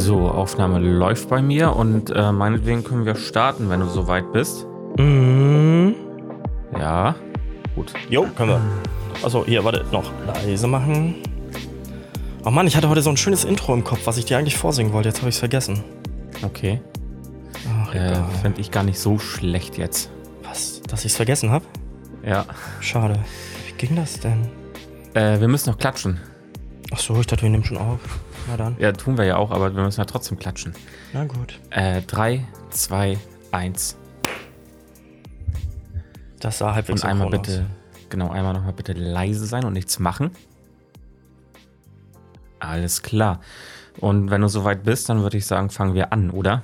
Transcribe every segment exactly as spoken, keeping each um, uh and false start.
So, Aufnahme läuft bei mir und äh, meinetwegen können wir starten, wenn du soweit bist. Mhm. Ja, gut. Jo, können wir. Achso, hier, warte, noch leise machen. Oh Mann, ich hatte heute so ein schönes Intro im Kopf, was ich dir eigentlich vorsingen wollte. Jetzt habe ich es vergessen. Okay. Ach, Äh, egal. Fände ich gar nicht so schlecht jetzt. Was? Dass ich es vergessen habe? Ja. Schade. Wie ging das denn? Äh, wir müssen noch klatschen. Achso, ich dachte, wir nehmen schon auf. Na dann. Ja, tun wir ja auch, aber wir müssen ja trotzdem klatschen. Na gut. Äh, drei, zwei, eins. Das sah halbwegs Und einmal synchron bitte, aus. genau, einmal nochmal bitte leise sein und nichts machen. Alles klar. Und wenn du soweit bist, dann würde ich sagen, fangen wir an, oder?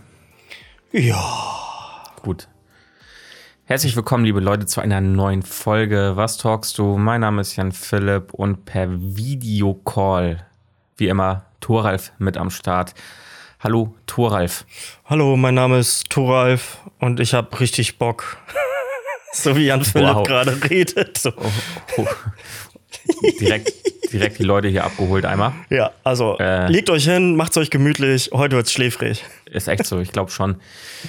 Ja. Gut. Herzlich willkommen, liebe Leute, zu einer neuen Folge. Was talkst du? Mein Name ist Jan Philipp und per Videocall, wie immer, Thoralf mit am Start. Hallo, Thoralf. Hallo, mein Name ist Thoralf und ich habe richtig Bock. So wie Jan Philipp Wow. gerade redet. So. Oh, oh. direkt, direkt die Leute hier abgeholt einmal. Ja, also Äh. legt euch hin, macht's euch gemütlich. Heute wird's schläfrig. Ist echt so, ich glaube schon.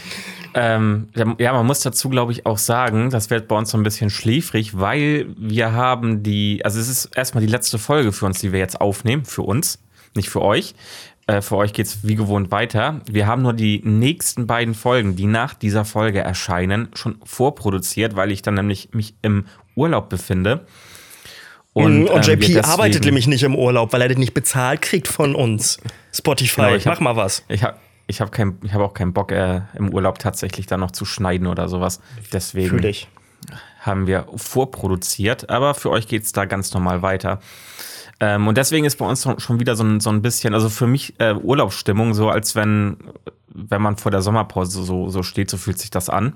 Ähm, ja, man muss dazu, glaube ich, auch sagen, das wird bei uns so ein bisschen schläfrig, weil wir haben die, also es ist erstmal die letzte Folge für uns, die wir jetzt aufnehmen, für uns, nicht für euch. Äh, für euch geht's wie gewohnt weiter. Wir haben nur die nächsten beiden Folgen, die nach dieser Folge erscheinen, schon vorproduziert, weil ich dann nämlich mich im Urlaub befinde. Und, und ähm, J P wir arbeitet deswegen- nämlich nicht im Urlaub, weil er den nicht bezahlt kriegt von uns. Spotify, Genau, ich hab- mach mal was. Ich habe ich hab kein, ich hab auch keinen Bock, äh, im Urlaub tatsächlich dann noch zu schneiden oder sowas. Deswegen Fühl dich. haben wir vorproduziert, aber für euch geht's da ganz normal weiter. Ähm, und deswegen ist bei uns schon wieder so ein, so ein bisschen, also für mich äh, Urlaubsstimmung, so als wenn, wenn man vor der Sommerpause so, so steht, so fühlt sich das an.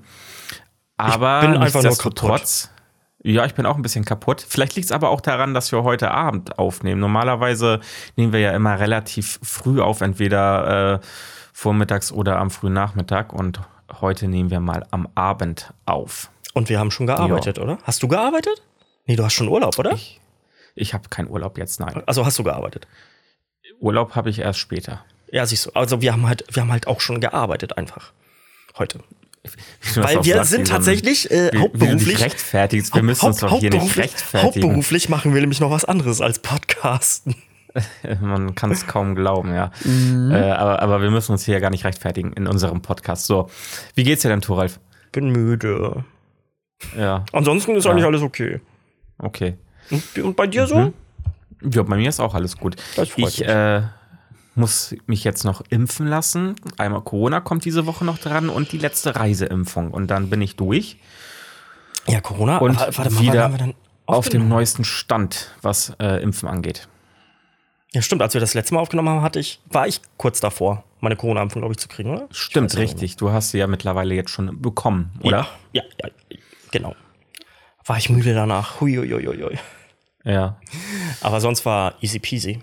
Aber bin einfach nur nichtsdestotrotz, ja, ich bin auch ein bisschen kaputt. Vielleicht liegt es aber auch daran, dass wir heute Abend aufnehmen. Normalerweise nehmen wir ja immer relativ früh auf, entweder äh, vormittags oder am frühen Nachmittag. Und heute nehmen wir mal am Abend auf. Und wir haben schon gearbeitet, oder? Hast du gearbeitet? Nee, du hast schon Urlaub, oder? Ich, ich habe keinen Urlaub jetzt, nein. Also hast du gearbeitet? Urlaub habe ich erst später. Ja, siehst du. Also wir haben halt, wir haben halt auch schon gearbeitet einfach. Heute. Wie du das Weil auch wir sagst, sind wie so ein- tatsächlich äh, wie- Wie du dich hauptberuflich. rechtfertigst. Wir müssen uns doch hier nicht hauptberuflich, rechtfertigen. hauptberuflich machen wir nämlich noch was anderes als Podcasten. Man kann es kaum glauben, ja. Mhm. Äh, aber, aber wir müssen uns hier ja gar nicht rechtfertigen in unserem Podcast. So, wie geht's dir denn, Thoralf? Bin müde. Ja, Ansonsten ist Ja. eigentlich alles okay. okay. Und, und bei dir so? Mhm. Ja, bei mir ist auch alles gut. Das freut Ich mich. äh, muss mich jetzt noch impfen lassen. Einmal Corona kommt diese Woche noch dran und die letzte Reiseimpfung. Und dann bin ich durch Ja, Corona. und Warte mal, wann wieder haben wir dann auf dem aufgenommen? neuesten Stand, was äh, Impfen angeht. Ja, stimmt. Als wir das letzte Mal aufgenommen haben, hatte ich, war ich kurz davor, meine Corona-Impfung, glaube ich, zu kriegen, oder? Stimmt, Ich weiß nicht richtig. Du hast sie ja mittlerweile jetzt schon bekommen, oder? Ja, ja, ja, genau. War ich müde danach. Huiuiuiui. Ja. Aber sonst war easy peasy.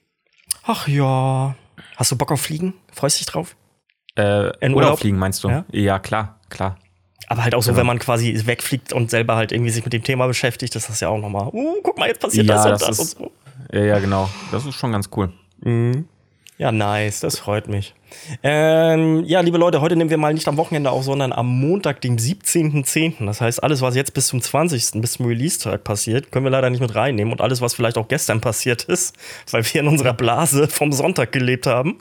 Ach ja. Hast du Bock auf Fliegen? Freust dich drauf? Äh, In Urlaub Urlaub? fliegen, meinst du? Ja? Ja, klar, klar. Aber halt auch so, Genau. wenn man quasi wegfliegt und selber halt irgendwie sich mit dem Thema beschäftigt, ist das ja auch nochmal, uh, guck mal, jetzt passiert Ja, das und das das, ist- und so. Ja, ja, genau. Das ist schon ganz cool. Ja, nice, das freut mich. Ähm, ja, liebe Leute, heute nehmen wir mal nicht am Wochenende auf, sondern am Montag, dem siebzehnten zehnten Das heißt, alles, was jetzt bis zum zwanzigsten bis zum Release-Tag passiert, können wir leider nicht mit reinnehmen. Und alles, was vielleicht auch gestern passiert ist, weil wir in unserer Blase vom Sonntag gelebt haben,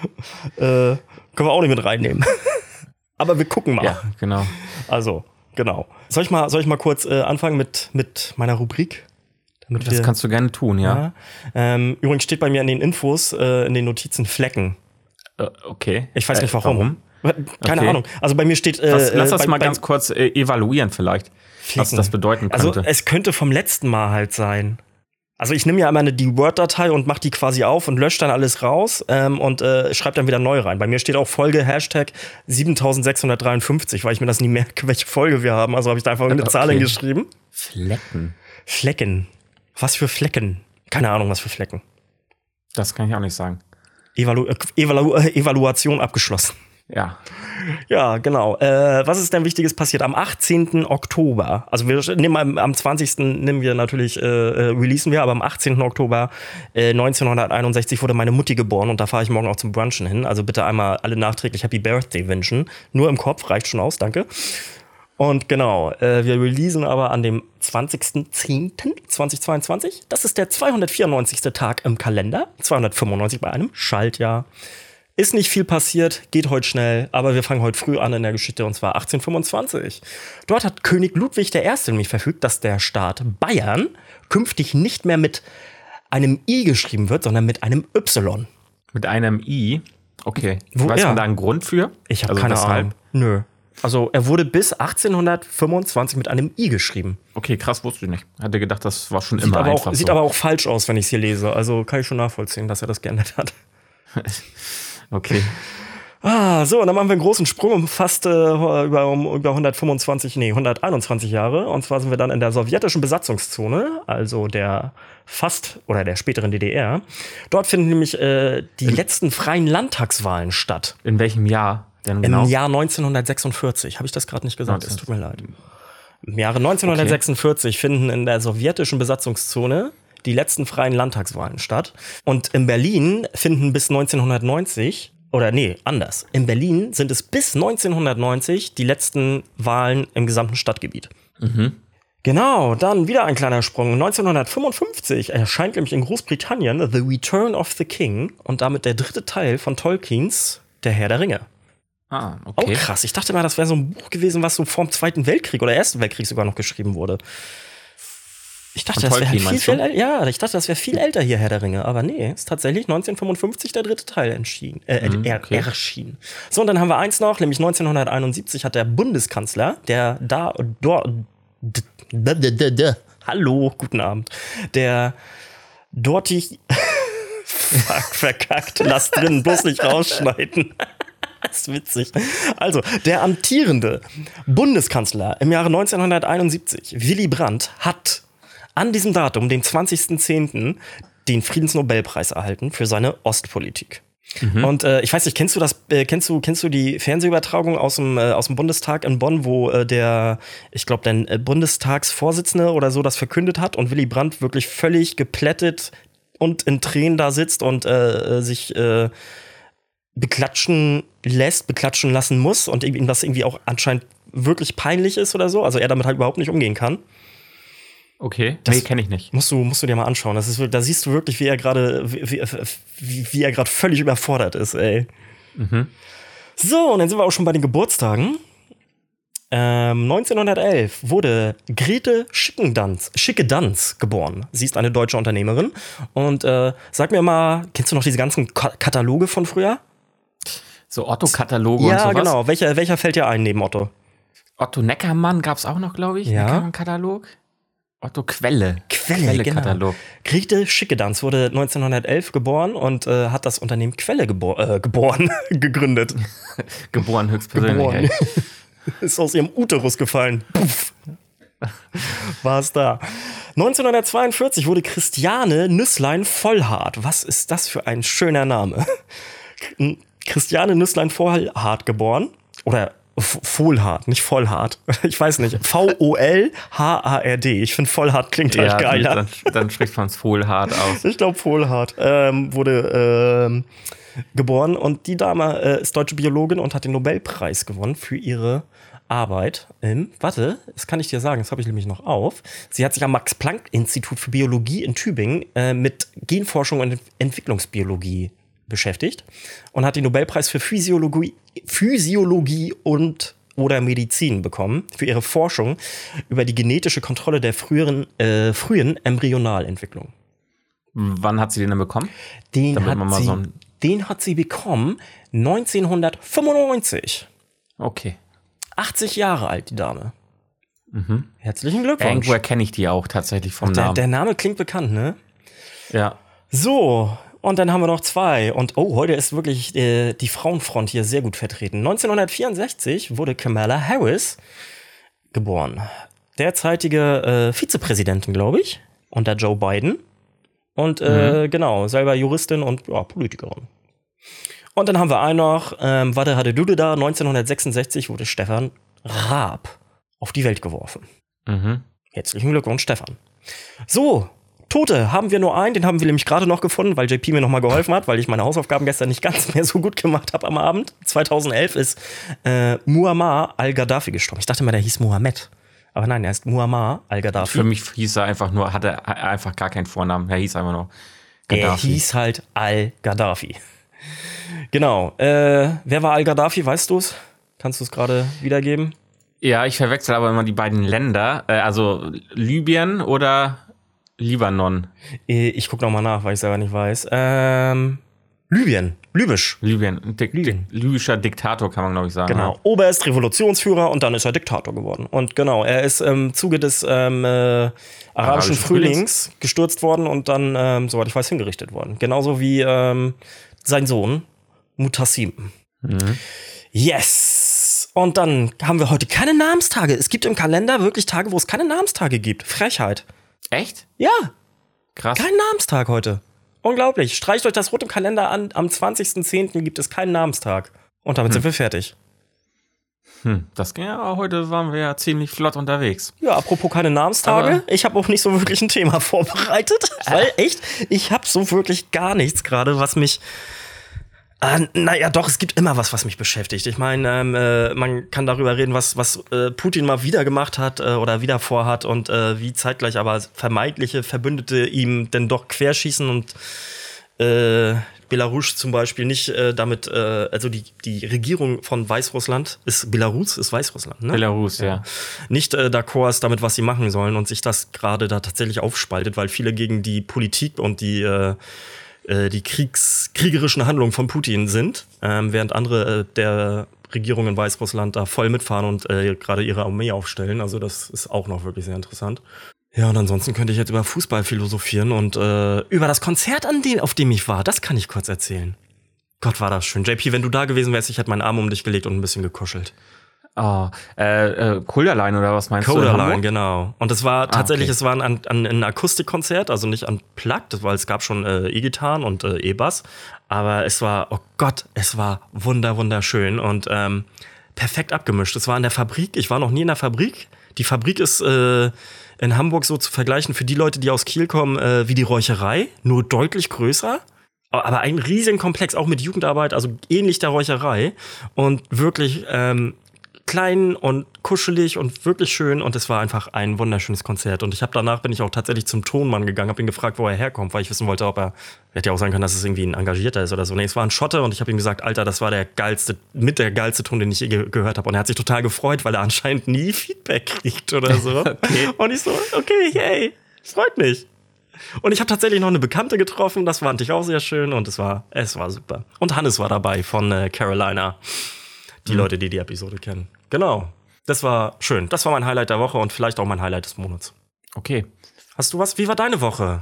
äh, können wir auch nicht mit reinnehmen. Aber wir gucken mal. Ja, genau. Also, genau. Soll ich mal, soll ich mal kurz äh, anfangen mit, mit meiner Rubrik? Damit Das kannst du gerne tun, ja. ja. Ähm, übrigens steht bei mir in den Infos, äh, in den Notizen Flecken. Äh, okay. Ich weiß nicht Äh, warum. Keine Okay. Ahnung. Also bei mir steht. Äh, Was, lass äh, das bei, mal bei, ganz kurz äh, evaluieren, vielleicht. Was Flecken. das bedeuten Also könnte. es könnte vom letzten Mal halt sein. Also ich nehme ja immer eine, die Word-Datei und mache die quasi auf und lösche dann alles raus ähm, und äh, schreibe dann wieder neu rein. Bei mir steht auch Folge Hashtag siebentausendsechshundertdreiundfünfzig, weil ich mir das nie merke, welche Folge wir haben. Also habe ich da einfach irgendeine Okay. Zahl hingeschrieben. Flecken. Flecken. Was für Flecken? Keine Ahnung, was für Flecken. Das kann ich auch nicht sagen. Evalu äh, Evalu äh, Evaluation abgeschlossen. Ja. Ja, genau. Äh, was ist denn Wichtiges passiert? Am achtzehnten Oktober, also wir nehmen am, am zwanzigsten nehmen wir natürlich, äh, releasen wir, aber am achtzehnten Oktober äh, neunzehnhunderteinundsechzig wurde meine Mutti geboren und da fahre ich morgen auch zum Brunchen hin. Also bitte einmal alle nachträglich Happy Birthday wünschen. Nur im Kopf, reicht schon aus, danke. Und genau, äh, wir releasen aber an dem zwanzigsten zehnten zweitausendzweiundzwanzig. Das ist der zweihundertvierundneunzigste Tag im Kalender. zweihundertfünfundneunzig bei einem Schaltjahr. Ist nicht viel passiert, geht heute schnell, aber wir fangen heute früh an in der Geschichte, und zwar achtzehnhundertfünfundzwanzig. Dort hat König Ludwig der Erste nämlich verfügt, dass der Staat Bayern künftig nicht mehr mit einem I geschrieben wird, sondern mit einem Y. Mit einem I? Okay. Wo, Weiß ja. man da einen Grund für? Ich habe also keine weshalb? Ahnung. Nö. Also er wurde bis achtzehnhundertfünfundzwanzig mit einem I geschrieben. Okay, krass, wusste ich nicht. Hatte gedacht, das war schon Sieht immer aber einfach auch, so. Sieht aber auch falsch aus, wenn ich es hier lese. Also kann ich schon nachvollziehen, dass er das geändert hat. Okay. Ah, so, dann machen wir einen großen Sprung um fast äh, über, um, über hundertfünfundzwanzig, nee, hunderteinundzwanzig Jahre. Und zwar sind wir dann in der sowjetischen Besatzungszone, also der fast oder der späteren D D R. Dort finden nämlich äh, die in, letzten freien Landtagswahlen statt. In welchem Jahr denn genau? Im Jahr neunzehnhundertsechsundvierzig. Habe ich das gerade nicht gesagt? Es tut mir leid. Im Jahre neunzehnhundertsechsundvierzig okay. finden in der sowjetischen Besatzungszone die letzten freien Landtagswahlen statt. Und in Berlin finden bis neunzehnhundertneunzig Oder nee, anders. In Berlin sind es bis neunzehnhundertneunzig die letzten Wahlen im gesamten Stadtgebiet. Mhm. Genau, dann wieder ein kleiner Sprung. neunzehnhundertfünfundfünfzig erscheint nämlich in Großbritannien The Return of the King und damit der dritte Teil von Tolkiens Der Herr der Ringe. Ah, okay. Oh krass, ich dachte mal, das wäre so ein Buch gewesen, was so vor dem Zweiten Weltkrieg oder Ersten Weltkrieg sogar noch geschrieben wurde. Ich dachte, das wäre viel, viel älter. Ja, ich dachte, das wäre viel älter hier, Herr der Ringe. Aber nee, ist tatsächlich neunzehnhundertfünfundfünfzig der dritte Teil entschieden, äh, mhm, okay. erschienen. So, und dann haben wir eins noch, nämlich neunzehnhunderteinundsiebzig hat der Bundeskanzler, der da, dort, hallo, guten Abend, der dortig, fuck, verkackt, lass drin, bloß nicht rausschneiden. Das ist witzig. Also, der amtierende Bundeskanzler im Jahre neunzehnhunderteinundsiebzig, Willy Brandt, hat an diesem Datum, dem zwanzigsten zehnten, den Friedensnobelpreis erhalten für seine Ostpolitik. Mhm. Und äh, ich weiß nicht, kennst du das, äh, kennst du, kennst du die Fernsehübertragung aus dem, äh, aus dem Bundestag in Bonn, wo äh, der, ich glaube, der äh, Bundestagsvorsitzende oder so das verkündet hat und Willy Brandt wirklich völlig geplättet und in Tränen da sitzt und äh, sich äh, beklatschen lässt, beklatschen lassen muss und ihm das irgendwie auch anscheinend wirklich peinlich ist oder so, also er damit halt überhaupt nicht umgehen kann. Okay, das nee, kenne ich nicht. Musst du, musst du dir mal anschauen. Das ist, da siehst du wirklich, wie er gerade, wie, wie, wie er gerade völlig überfordert ist, ey. Mhm. So, und dann sind wir auch schon bei den Geburtstagen. Ähm, neunzehnhundertelf wurde Grete Schickedanz, Schickedanz geboren. Sie ist eine deutsche Unternehmerin. Und äh, sag mir mal, kennst du noch diese ganzen Ka- Kataloge von früher? So Otto-Kataloge ja, und sowas? Ja, genau. Welcher, welcher fällt dir ein neben Otto? Otto Neckermann gab es auch noch, glaube ich. Ja. Neckermann-Katalog. Otto Quelle. Quelle, Quelle-Katalog. Genau. Grete Schickedanz wurde neunzehnhundertelf geboren und äh, hat das Unternehmen Quelle gebor- äh, geboren, gegründet. Geboren höchstpersönlich. Geboren. Ist aus ihrem Uterus gefallen. Puff. War es da. neunzehnhundertzweiundvierzig wurde Christiane Nüsslein-Vollhardt. Was ist das für ein schöner Name? Christiane Nüsslein-Vollhardt geboren. Oder Vollhardt, nicht Vollhardt. Ich weiß nicht. V O L H A R D. Ich finde Vollhardt klingt halt ja, geiler. Dann, dann spricht man es Vollhardt aus. Ich glaube, Vollhardt ähm, wurde ähm, geboren. Und die Dame äh, ist deutsche Biologin und hat den Nobelpreis gewonnen für ihre Arbeit im, warte, das kann ich dir sagen, das habe ich nämlich noch auf. Sie hat sich am Max-Planck-Institut für Biologie in Tübingen äh, mit Genforschung und Entwicklungsbiologie beschäftigt und hat den Nobelpreis für Physiologie, Physiologie und oder Medizin bekommen für ihre Forschung über die genetische Kontrolle der früheren, äh, frühen Embryonalentwicklung. Wann hat sie den denn bekommen? Den, hat sie, so den hat sie bekommen neunzehnhundertfünfundneunzig. Okay. achtzig Jahre alt, die Dame. Mhm. Herzlichen Glückwunsch. Irgendwoher kenne ich die auch tatsächlich vom Ach, der, Namen. Der Name klingt bekannt, ne? Ja. So, und dann haben wir noch zwei. Und oh, heute ist wirklich äh, die Frauenfront hier sehr gut vertreten. neunzehnhundertvierundsechzig wurde Kamala Harris geboren. Derzeitige äh, Vizepräsidentin, glaube ich, unter Joe Biden. Und äh, mhm. genau, selber Juristin und ja, Politikerin. Und dann haben wir einen noch, ähm, warte, hatte du da, neunzehnhundertsechsundsechzig wurde Stefan Raab auf die Welt geworfen. Mhm. Herzlichen Glückwunsch, Stefan. So, Tote haben wir nur einen, den haben wir nämlich gerade noch gefunden, weil J P mir nochmal geholfen hat, weil ich meine Hausaufgaben gestern nicht ganz mehr so gut gemacht habe am Abend. zweitausendelf ist äh, Muammar al-Gaddafi gestorben. Ich dachte mal, der hieß Mohammed. Aber nein, er ist Muammar al-Gaddafi. Für mich hieß er einfach nur, hatte einfach gar keinen Vornamen. Er hieß einfach nur Gaddafi. Er hieß halt al-Gaddafi. Genau. Äh, wer war al-Gaddafi, weißt du es? Kannst du es gerade wiedergeben? Ja, ich verwechsel aber immer die beiden Länder. Äh, also Libyen oder Libanon? Ich gucke nochmal nach, weil ich selber nicht weiß. Ähm, Libyen. Libysch. Libyen. Dik Libyen. Libyscher Diktator, kann man, glaube ich, sagen. Genau. Ja. Oberst, Revolutionsführer und dann ist er Diktator geworden. Und genau, er ist im Zuge des ähm, äh, arabischen Arabische Frühlings, Frühlings gestürzt worden und dann, ähm, soweit ich weiß, hingerichtet worden. Genauso wie ähm, sein Sohn Mutassim. Mhm. Yes! Und dann haben wir heute keine Namenstage. Es gibt im Kalender wirklich Tage, wo es keine Namenstage gibt. Frechheit. Echt? Ja. Krass. Kein Namenstag heute. Unglaublich. Streicht euch das rot im Kalender an. Am zwanzigsten zehnten gibt es keinen Namenstag. Und damit hm. sind wir fertig. Hm, das ging ja, heute waren wir ja ziemlich flott unterwegs. Ja, apropos keine Namenstage. Aber ich habe auch nicht so wirklich ein Thema vorbereitet. Weil echt, ich habe so wirklich gar nichts gerade, was mich... Äh, naja, doch, es gibt immer was, was mich beschäftigt. Ich meine, ähm, äh, man kann darüber reden, was, was äh, Putin mal wieder gemacht hat äh, oder wieder vorhat und äh, wie zeitgleich aber vermeintliche Verbündete ihm denn doch querschießen und äh, Belarus zum Beispiel nicht äh, damit, äh, also die, die Regierung von Weißrussland ist Belarus, ist Weißrussland, ne? Belarus, ja. ja. Nicht äh, d'accord ist damit, was sie machen sollen und sich das gerade da tatsächlich aufspaltet, weil viele gegen die Politik und die äh, die Kriegs kriegerischen Handlungen von Putin sind, ähm, während andere äh, der Regierung in Weißrussland da voll mitfahren und äh, gerade ihre Armee aufstellen. Also das ist auch noch wirklich sehr interessant. Ja, und ansonsten könnte ich jetzt über Fußball philosophieren und äh, über das Konzert, an dem, auf dem ich war, das kann ich kurz erzählen. Gott, war das schön. J P, wenn du da gewesen wärst, ich hätte meinen Arm um dich gelegt und ein bisschen gekuschelt. Oh, äh, äh, Coderline oder was meinst Coderline, du? Coderline, genau. Und es war tatsächlich, ah, okay. es war ein, ein, ein Akustikkonzert, also nicht unplugged, weil es gab schon äh, E-Gitarren und äh, E-Bass. Aber es war, oh Gott, es war wunder, wunderschön und ähm, perfekt abgemischt. Es war in der Fabrik, ich war noch nie in der Fabrik. Die Fabrik ist äh, in Hamburg so zu vergleichen für die Leute, die aus Kiel kommen, äh, wie die Räucherei, nur deutlich größer. Aber ein riesen Komplex, auch mit Jugendarbeit, also ähnlich der Räucherei. Und wirklich ähm, klein und kuschelig und wirklich schön und es war einfach ein wunderschönes Konzert und ich habe danach bin ich auch tatsächlich zum Tonmann gegangen, habe ihn gefragt, wo er herkommt, weil ich wissen wollte, ob er hätte ja auch sagen können, dass es irgendwie ein Engagierter ist oder so. Nee, es war ein Schotte und ich habe ihm gesagt, Alter, das war der geilste, mit der geilste Ton, den ich je ge- gehört habe und er hat sich total gefreut, weil er anscheinend nie Feedback kriegt oder so. Okay. Und ich so, okay, hey, freut mich. Und ich habe tatsächlich noch eine Bekannte getroffen, das fand ich auch sehr schön und es war es war super. Und Hannes war dabei von äh, Carolina. Die mhm. Leute, die die Episode kennen. Genau. Das war schön. Das war mein Highlight der Woche und vielleicht auch mein Highlight des Monats. Okay. Hast du was? Wie war deine Woche?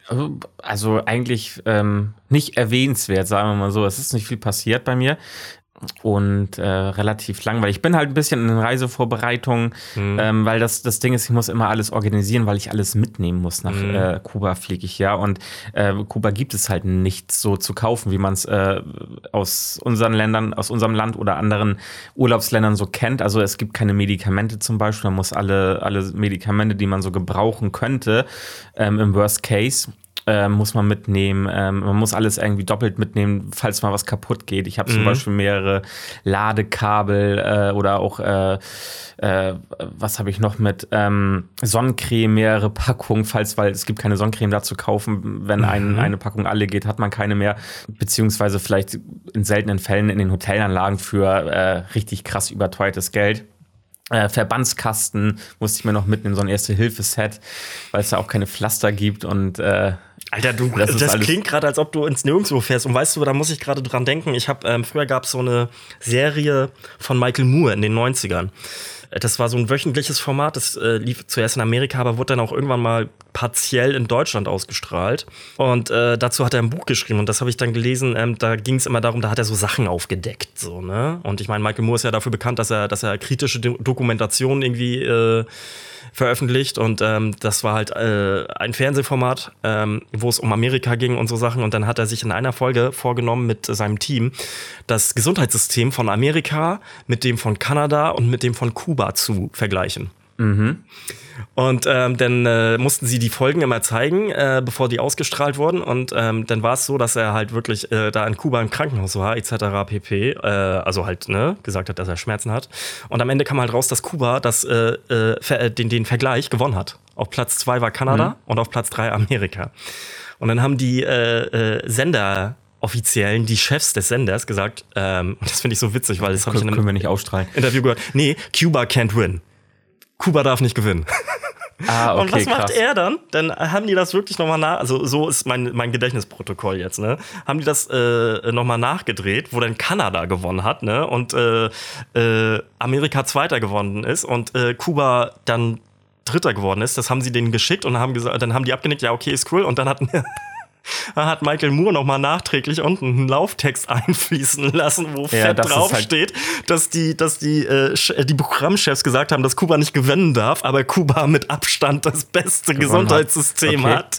Also eigentlich ähm, nicht erwähnenswert, sagen wir mal so. Es ist nicht viel passiert bei mir. Und äh, relativ langweilig. Ich bin halt ein bisschen in Reisevorbereitungen, mhm. ähm, weil das, das Ding ist, ich muss immer alles organisieren, weil ich alles mitnehmen muss. Nach mhm. äh, Kuba fliege ich ja. Und äh, Kuba gibt es halt nichts so zu kaufen, wie man es äh, aus unseren Ländern, aus unserem Land oder anderen Urlaubsländern so kennt. Also es gibt keine Medikamente zum Beispiel. Man muss alle, alle Medikamente, die man so gebrauchen könnte, ähm, im Worst Case, Äh, muss man mitnehmen. Ähm, man muss alles irgendwie doppelt mitnehmen, falls mal was kaputt geht. Ich habe mhm. zum Beispiel mehrere Ladekabel äh, oder auch, äh, äh, was habe ich noch mit? Ähm, Sonnencreme, mehrere Packungen, falls, weil es gibt keine Sonnencreme da zu kaufen. Wenn mhm. ein, eine Packung alle geht, hat man keine mehr. Beziehungsweise vielleicht in seltenen Fällen in den Hotelanlagen für äh, richtig krass überteuertes Geld. Äh, Verbandskasten musste ich mir noch mitnehmen, so ein Erste-Hilfe-Set, weil es da auch keine Pflaster gibt und äh, Alter, du, das, das klingt gerade, als ob du ins Nirgendwo fährst. Und weißt du, da muss ich gerade dran denken. Ich habe ähm, früher gab es so eine Serie von Michael Moore in den neunzigern. Das war so ein wöchentliches Format, das äh, lief zuerst in Amerika, aber wurde dann auch irgendwann mal partiell in Deutschland ausgestrahlt. Und äh, dazu hat er ein Buch geschrieben und das habe ich dann gelesen. Ähm, da ging es immer darum, da hat er so Sachen aufgedeckt. So, ne? Und ich meine, Michael Moore ist ja dafür bekannt, dass er, dass er kritische Do- Dokumentationen irgendwie äh, veröffentlicht und ähm, das war halt äh, ein Fernsehformat, ähm, wo es um Amerika ging und so Sachen und dann hat er sich in einer Folge vorgenommen mit äh, seinem Team, das Gesundheitssystem von Amerika mit dem von Kanada und mit dem von Kuba zu vergleichen. Mhm. Und ähm, dann äh, mussten sie die Folgen immer zeigen, äh, bevor die ausgestrahlt wurden. Und ähm, dann war es so, dass er halt wirklich äh, da in Kuba im Krankenhaus war, et cetera pp. Äh, also halt, ne, gesagt hat, dass er Schmerzen hat. Und am Ende kam halt raus, dass Kuba das, äh, äh, den, den Vergleich gewonnen hat. Auf Platz zwei war Kanada mhm. und auf Platz drei Amerika. Und dann haben die äh, äh, Sender Offiziellen, die Chefs des Senders gesagt, ähm, das finde ich so witzig, weil das habe ich in einem wir nicht ausstrahlen. Interview gehört. Nee, Cuba can't win. Kuba darf nicht gewinnen. Ah, okay, und was macht krass. er dann? Dann haben die das wirklich nochmal nach, also so ist mein, mein Gedächtnisprotokoll jetzt, ne? Haben die das äh, nochmal nachgedreht, wo dann Kanada gewonnen hat, ne? Und äh, äh, Amerika Zweiter geworden ist und äh, Kuba dann Dritter geworden ist. Das haben sie denen geschickt und haben gesagt, dann haben die abgenickt, ja, okay, ist cool. Und dann hat Da hat Michael Moore nochmal nachträglich unten einen Lauftext einfließen lassen, wo ja, fett draufsteht, halt dass die, dass die, äh, die Programmchefs gesagt haben, dass Kuba nicht gewinnen darf, aber Kuba mit Abstand das beste Gesundheitssystem hat.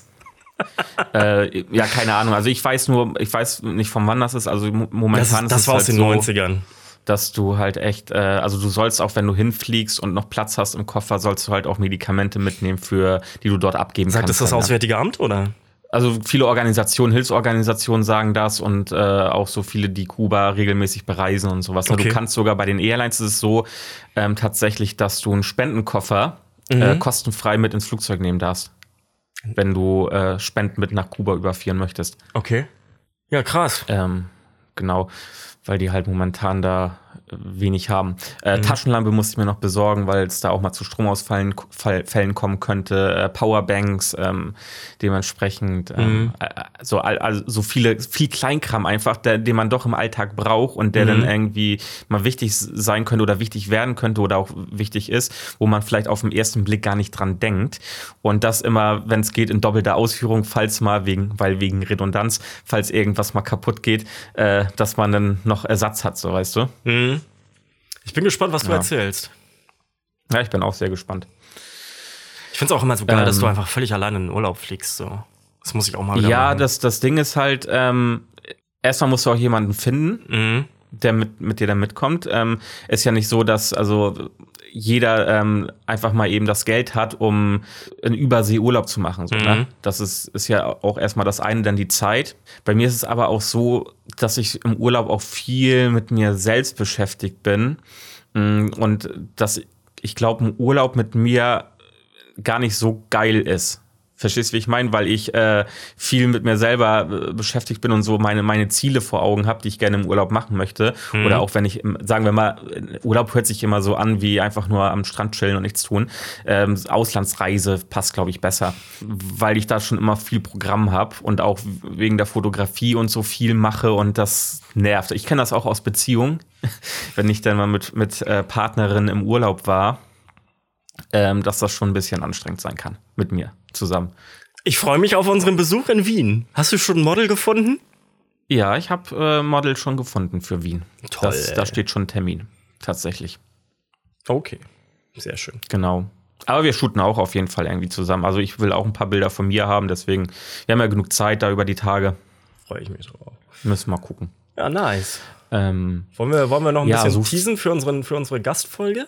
Okay. äh, ja, keine Ahnung. Also ich weiß nur, ich weiß nicht von wann das ist. Also momentan das, ist das es war halt aus den so, neunzigern. Dass du halt echt, äh, also du sollst auch, wenn du hinfliegst und noch Platz hast im Koffer, sollst du halt auch Medikamente mitnehmen, für die du dort abgeben Sagt kannst. Sagt das das Auswärtige Amt, oder? Also viele Organisationen, Hilfsorganisationen sagen das und äh, auch so viele, die Kuba regelmäßig bereisen und sowas. Okay. Du kannst sogar bei den Airlines ist es so ähm, tatsächlich, dass du einen Spendenkoffer mhm. äh, kostenfrei mit ins Flugzeug nehmen darfst, wenn du äh, Spenden mit nach Kuba überführen möchtest. Okay. Ja, krass. Ähm, genau, weil die halt momentan da wenig haben. Äh, mhm. Taschenlampe musste ich mir noch besorgen, weil es da auch mal zu Stromausfällen Fall, Fällen kommen könnte. Äh, Powerbanks, ähm, dementsprechend ähm, mhm. äh, so, also so viele, viel Kleinkram einfach, der, den man doch im Alltag braucht und der mhm. dann irgendwie mal wichtig sein könnte oder wichtig werden könnte oder auch wichtig ist, wo man vielleicht auf den ersten Blick gar nicht dran denkt. Und das immer, wenn es geht, in doppelter Ausführung, falls mal wegen, weil wegen Redundanz, falls irgendwas mal kaputt geht, äh, dass man dann noch Ersatz hat, so weißt du. Mhm. Ich bin gespannt, was du ja. erzählst. Ja, ich bin auch sehr gespannt. Ich finde es auch immer so geil, ähm, dass du einfach völlig alleine in den Urlaub fliegst. So. Das muss ich auch mal wieder Ja, machen. das, das Ding ist halt, ähm, erstmal musst du auch jemanden finden, mhm. der mit, mit dir da mitkommt. Ähm, ist ja nicht so, dass also jeder ähm, einfach mal eben das Geld hat, um einen Überseeurlaub zu machen. So, mhm. ne? Das ist, ist ja auch erstmal das eine, dann die Zeit. Bei mir ist es aber auch so, dass ich im Urlaub auch viel mit mir selbst beschäftigt bin. Und dass ich glaube, ein Urlaub mit mir gar nicht so geil ist. Verstehst du, wie ich meine? Weil ich äh, viel mit mir selber äh, beschäftigt bin und so meine, meine Ziele vor Augen habe, die ich gerne im Urlaub machen möchte. Mhm. Oder auch wenn ich, sagen wir mal, Urlaub hört sich immer so an, wie einfach nur am Strand chillen und nichts tun. Ähm, Auslandsreise passt, glaube ich, besser. Weil ich da schon immer viel Programm habe und auch wegen der Fotografie und so viel mache und das nervt. Ich kenne das auch aus Beziehungen, wenn ich dann mal mit, mit äh, Partnerin im Urlaub war, ähm, dass das schon ein bisschen anstrengend sein kann mit mir zusammen. Ich freue mich auf unseren Besuch in Wien. Hast du schon ein Model gefunden? Ja, ich habe äh, Model schon gefunden für Wien. Toll. Das, da steht schon ein Termin, tatsächlich. Okay, sehr schön. Genau. Aber wir shooten auch auf jeden Fall irgendwie zusammen. Also ich will auch ein paar Bilder von mir haben, deswegen, wir haben ja genug Zeit da über die Tage. Freue ich mich drauf. Müssen wir mal gucken. Ja, nice. Ähm, wollen, wir, wollen wir noch ein ja, bisschen so teasen für, unseren, für unsere Gastfolge?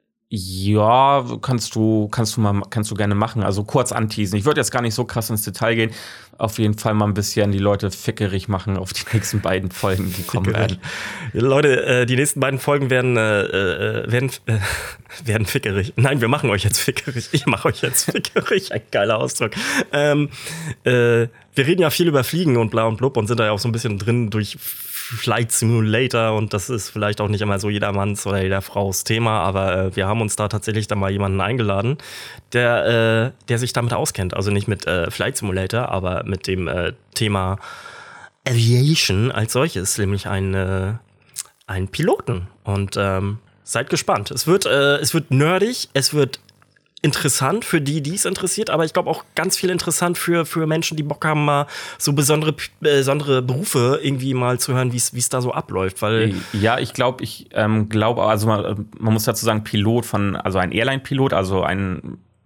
Ja, kannst du, kannst du mal, kannst du gerne machen. Also kurz anteasen. Ich würde jetzt gar nicht so krass ins Detail gehen. Auf jeden Fall mal ein bisschen die Leute fickerig machen auf die nächsten beiden Folgen, die kommen werden. Leute, äh, die nächsten beiden Folgen werden, äh, werden, äh, werden fickerig. Nein, wir machen euch jetzt fickerig. Ich mache euch jetzt fickerig. Ein geiler Ausdruck. Ähm, äh, wir reden ja viel über Fliegen und bla und blub und sind da ja auch so ein bisschen drin durch Flight Simulator und das ist vielleicht auch nicht immer so jedermanns oder jeder Frau's Thema, aber äh, wir haben uns da tatsächlich dann mal jemanden eingeladen, der, äh, der sich damit auskennt. Also nicht mit äh, Flight Simulator, aber mit dem äh, Thema Aviation als solches, nämlich einen, äh, einen Piloten. Und ähm, seid gespannt. Es wird, äh, es wird nerdig, es wird interessant für die, die es interessiert, aber ich glaube auch ganz viel interessant für, für Menschen, die Bock haben, mal so besondere, besondere Berufe irgendwie mal zu hören, wie es da so abläuft. Weil ja, ich glaube, ich ähm, glaube, also man, man muss dazu sagen, Pilot von, also ein Airline-Pilot, also ein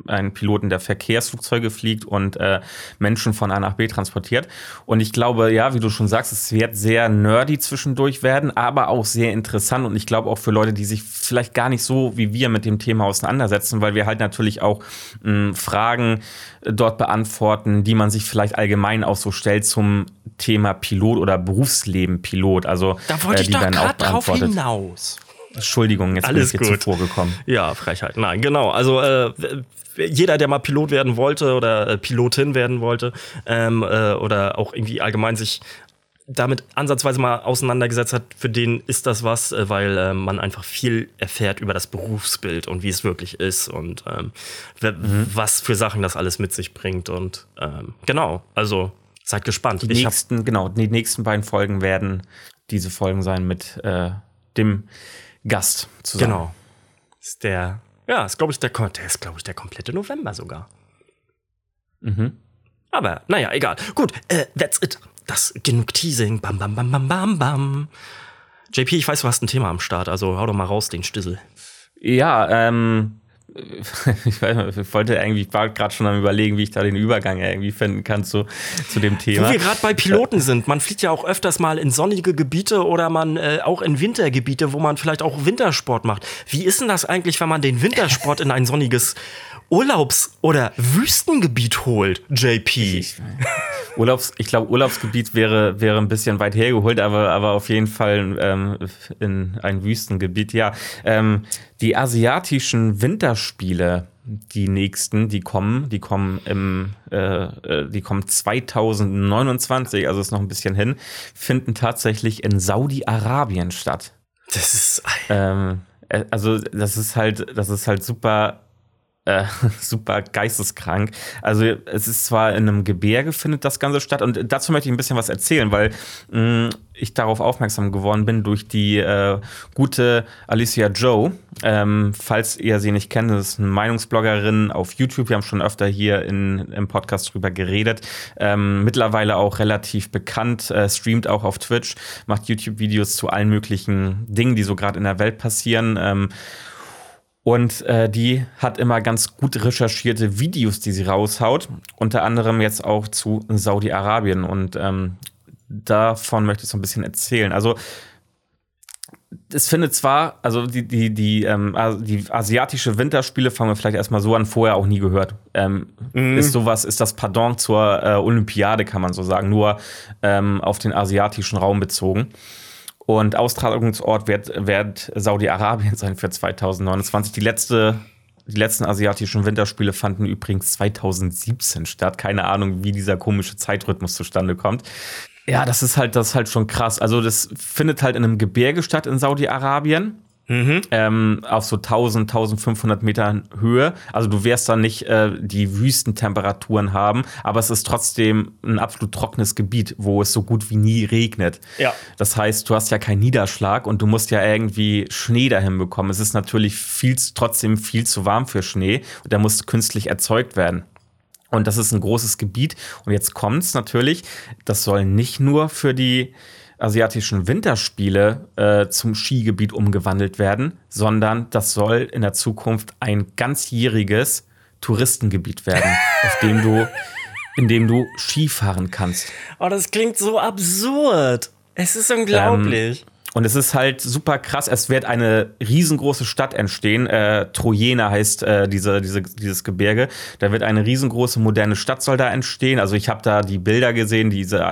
einen Piloten, der Verkehrsflugzeuge fliegt und äh, Menschen von A nach B transportiert. Und ich glaube, ja, wie du schon sagst, es wird sehr nerdy zwischendurch werden, aber auch sehr interessant. Und ich glaube auch für Leute, die sich vielleicht gar nicht so wie wir mit dem Thema auseinandersetzen, weil wir halt natürlich auch mh, Fragen dort beantworten, die man sich vielleicht allgemein auch so stellt zum Thema Pilot oder Berufsleben Pilot. Also, da wollte äh, ich doch gerade drauf hinaus. Entschuldigung, jetzt Alles bin ich dir zuvor gekommen. Ja, Frechheit. Nein, genau. Also äh, jeder, der mal Pilot werden wollte oder äh, Pilotin werden wollte ähm, äh, oder auch irgendwie allgemein sich damit ansatzweise mal auseinandergesetzt hat, für den ist das was, äh, weil äh, man einfach viel erfährt über das Berufsbild und wie es wirklich ist und ähm, mhm. was für Sachen das alles mit sich bringt. Und ähm, genau, also seid gespannt. Die ich nächsten, hab, genau, die nächsten beiden Folgen werden diese Folgen sein mit äh, dem Gast zusammen. Genau. Ist der, ja, ist glaube ich der, der ist glaube ich der komplette November sogar. Mhm. Aber naja, egal. Gut, äh, that's it. Das genug Teasing. Bam, bam, bam, bam, bam, bam. J P, ich weiß, du hast ein Thema am Start, also hau doch mal raus den Stissel. Ja, ähm, ich, weiß, ich wollte irgendwie, ich war gerade schon am Überlegen, wie ich da den Übergang irgendwie finden kann zu, zu dem Thema. Wo wir gerade bei Piloten sind, man fliegt ja auch öfters mal in sonnige Gebiete oder man äh, auch in Wintergebiete, wo man vielleicht auch Wintersport macht. Wie ist denn das eigentlich, wenn man den Wintersport in ein sonniges Urlaubs- oder Wüstengebiet holt, J P? Ich, Urlaubs, ich glaube, Urlaubsgebiet wäre, wäre ein bisschen weit hergeholt, aber, aber auf jeden Fall ähm, in ein Wüstengebiet, ja. Ähm, die asiatischen Winterspiele, die nächsten, die kommen, die kommen im, äh, die kommen zwanzig neunundzwanzig, also ist noch ein bisschen hin, finden tatsächlich in Saudi-Arabien statt. Das ist, ähm, also das ist halt, das ist halt super. Äh, super geisteskrank. Also es ist zwar in einem Gebirge, findet das Ganze statt, und dazu möchte ich ein bisschen was erzählen, weil mh, ich darauf aufmerksam geworden bin durch die äh, gute Alicia Joe. Ähm, falls ihr sie nicht kennt, das ist eine Meinungsbloggerin auf YouTube. Wir haben schon öfter hier in, im Podcast drüber geredet. Ähm, mittlerweile auch relativ bekannt, äh, streamt auch auf Twitch, macht YouTube-Videos zu allen möglichen Dingen, die so gerade in der Welt passieren. Ähm, Und äh, die hat immer ganz gut recherchierte Videos, die sie raushaut. Unter anderem jetzt auch zu Saudi-Arabien. Und ähm, davon möchte ich so ein bisschen erzählen. Also es findet zwar, also die, die, die, ähm, die asiatische Winterspiele, fangen wir vielleicht erstmal so an, vorher auch nie gehört. Ähm, mhm. Ist sowas, ist das Pendant zur äh, Olympiade, kann man so sagen, nur ähm, auf den asiatischen Raum bezogen. Und Austragungsort wird, wird Saudi-Arabien sein für zwanzig neunundzwanzig. Die, letzte, die letzten asiatischen Winterspiele fanden übrigens zwanzig siebzehn statt. Keine Ahnung, wie dieser komische Zeitrhythmus zustande kommt. Ja, das ist halt, das ist halt schon krass. Also das findet halt in einem Gebirge statt in Saudi-Arabien. Mhm. Ähm, auf so tausend, tausendfünfhundert Metern Höhe. Also du wirst dann nicht äh, die Wüstentemperaturen haben, aber es ist trotzdem ein absolut trockenes Gebiet, wo es so gut wie nie regnet. Ja. Das heißt, du hast ja keinen Niederschlag und du musst ja irgendwie Schnee dahin bekommen. Es ist natürlich viel, trotzdem viel zu warm für Schnee und der muss künstlich erzeugt werden. Und das ist ein großes Gebiet. Und jetzt kommt's natürlich, das soll nicht nur für die asiatischen Winterspiele äh, zum Skigebiet umgewandelt werden, sondern das soll in der Zukunft ein ganzjähriges Touristengebiet werden, auf dem du, in dem du Skifahren kannst. Oh, das klingt so absurd. Es ist unglaublich. Ähm, Und es ist halt super krass. Es wird eine riesengroße Stadt entstehen. Äh, Trojena heißt äh, diese, diese, dieses Gebirge. Da wird eine riesengroße moderne Stadt soll da entstehen. Also ich habe da die Bilder gesehen, diese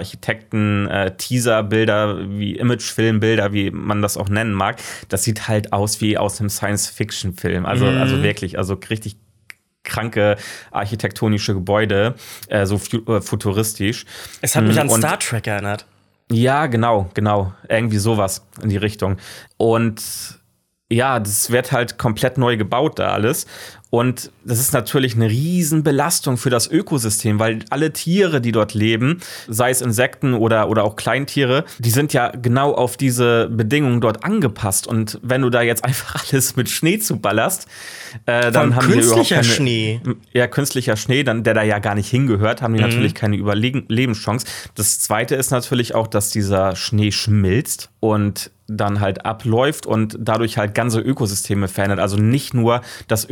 Architekten-Teaser-Bilder, äh, wie Imagefilm-Bilder, wie man das auch nennen mag. Das sieht halt aus wie aus einem Science-Fiction-Film. Also, mhm. also wirklich, also richtig kranke architektonische Gebäude, äh, so futuristisch. Es hat mich an Und Star Trek erinnert. Ja, genau, genau. Irgendwie sowas in die Richtung. Und ja, das wird halt komplett neu gebaut da alles. Und das ist natürlich eine Riesenbelastung für das Ökosystem, weil alle Tiere, die dort leben, sei es Insekten oder, oder auch Kleintiere, die sind ja genau auf diese Bedingungen dort angepasst. Und wenn du da jetzt einfach alles mit Schnee zuballerst, äh, dann haben die überhaupt keine, Schnee. Ja, künstlicher Schnee, dann, der da ja gar nicht hingehört, haben die mhm. natürlich keine Überlebenschance. Das Zweite ist natürlich auch, dass dieser Schnee schmilzt und dann halt abläuft und dadurch halt ganze Ökosysteme verändert. Also nicht nur das Ökosystem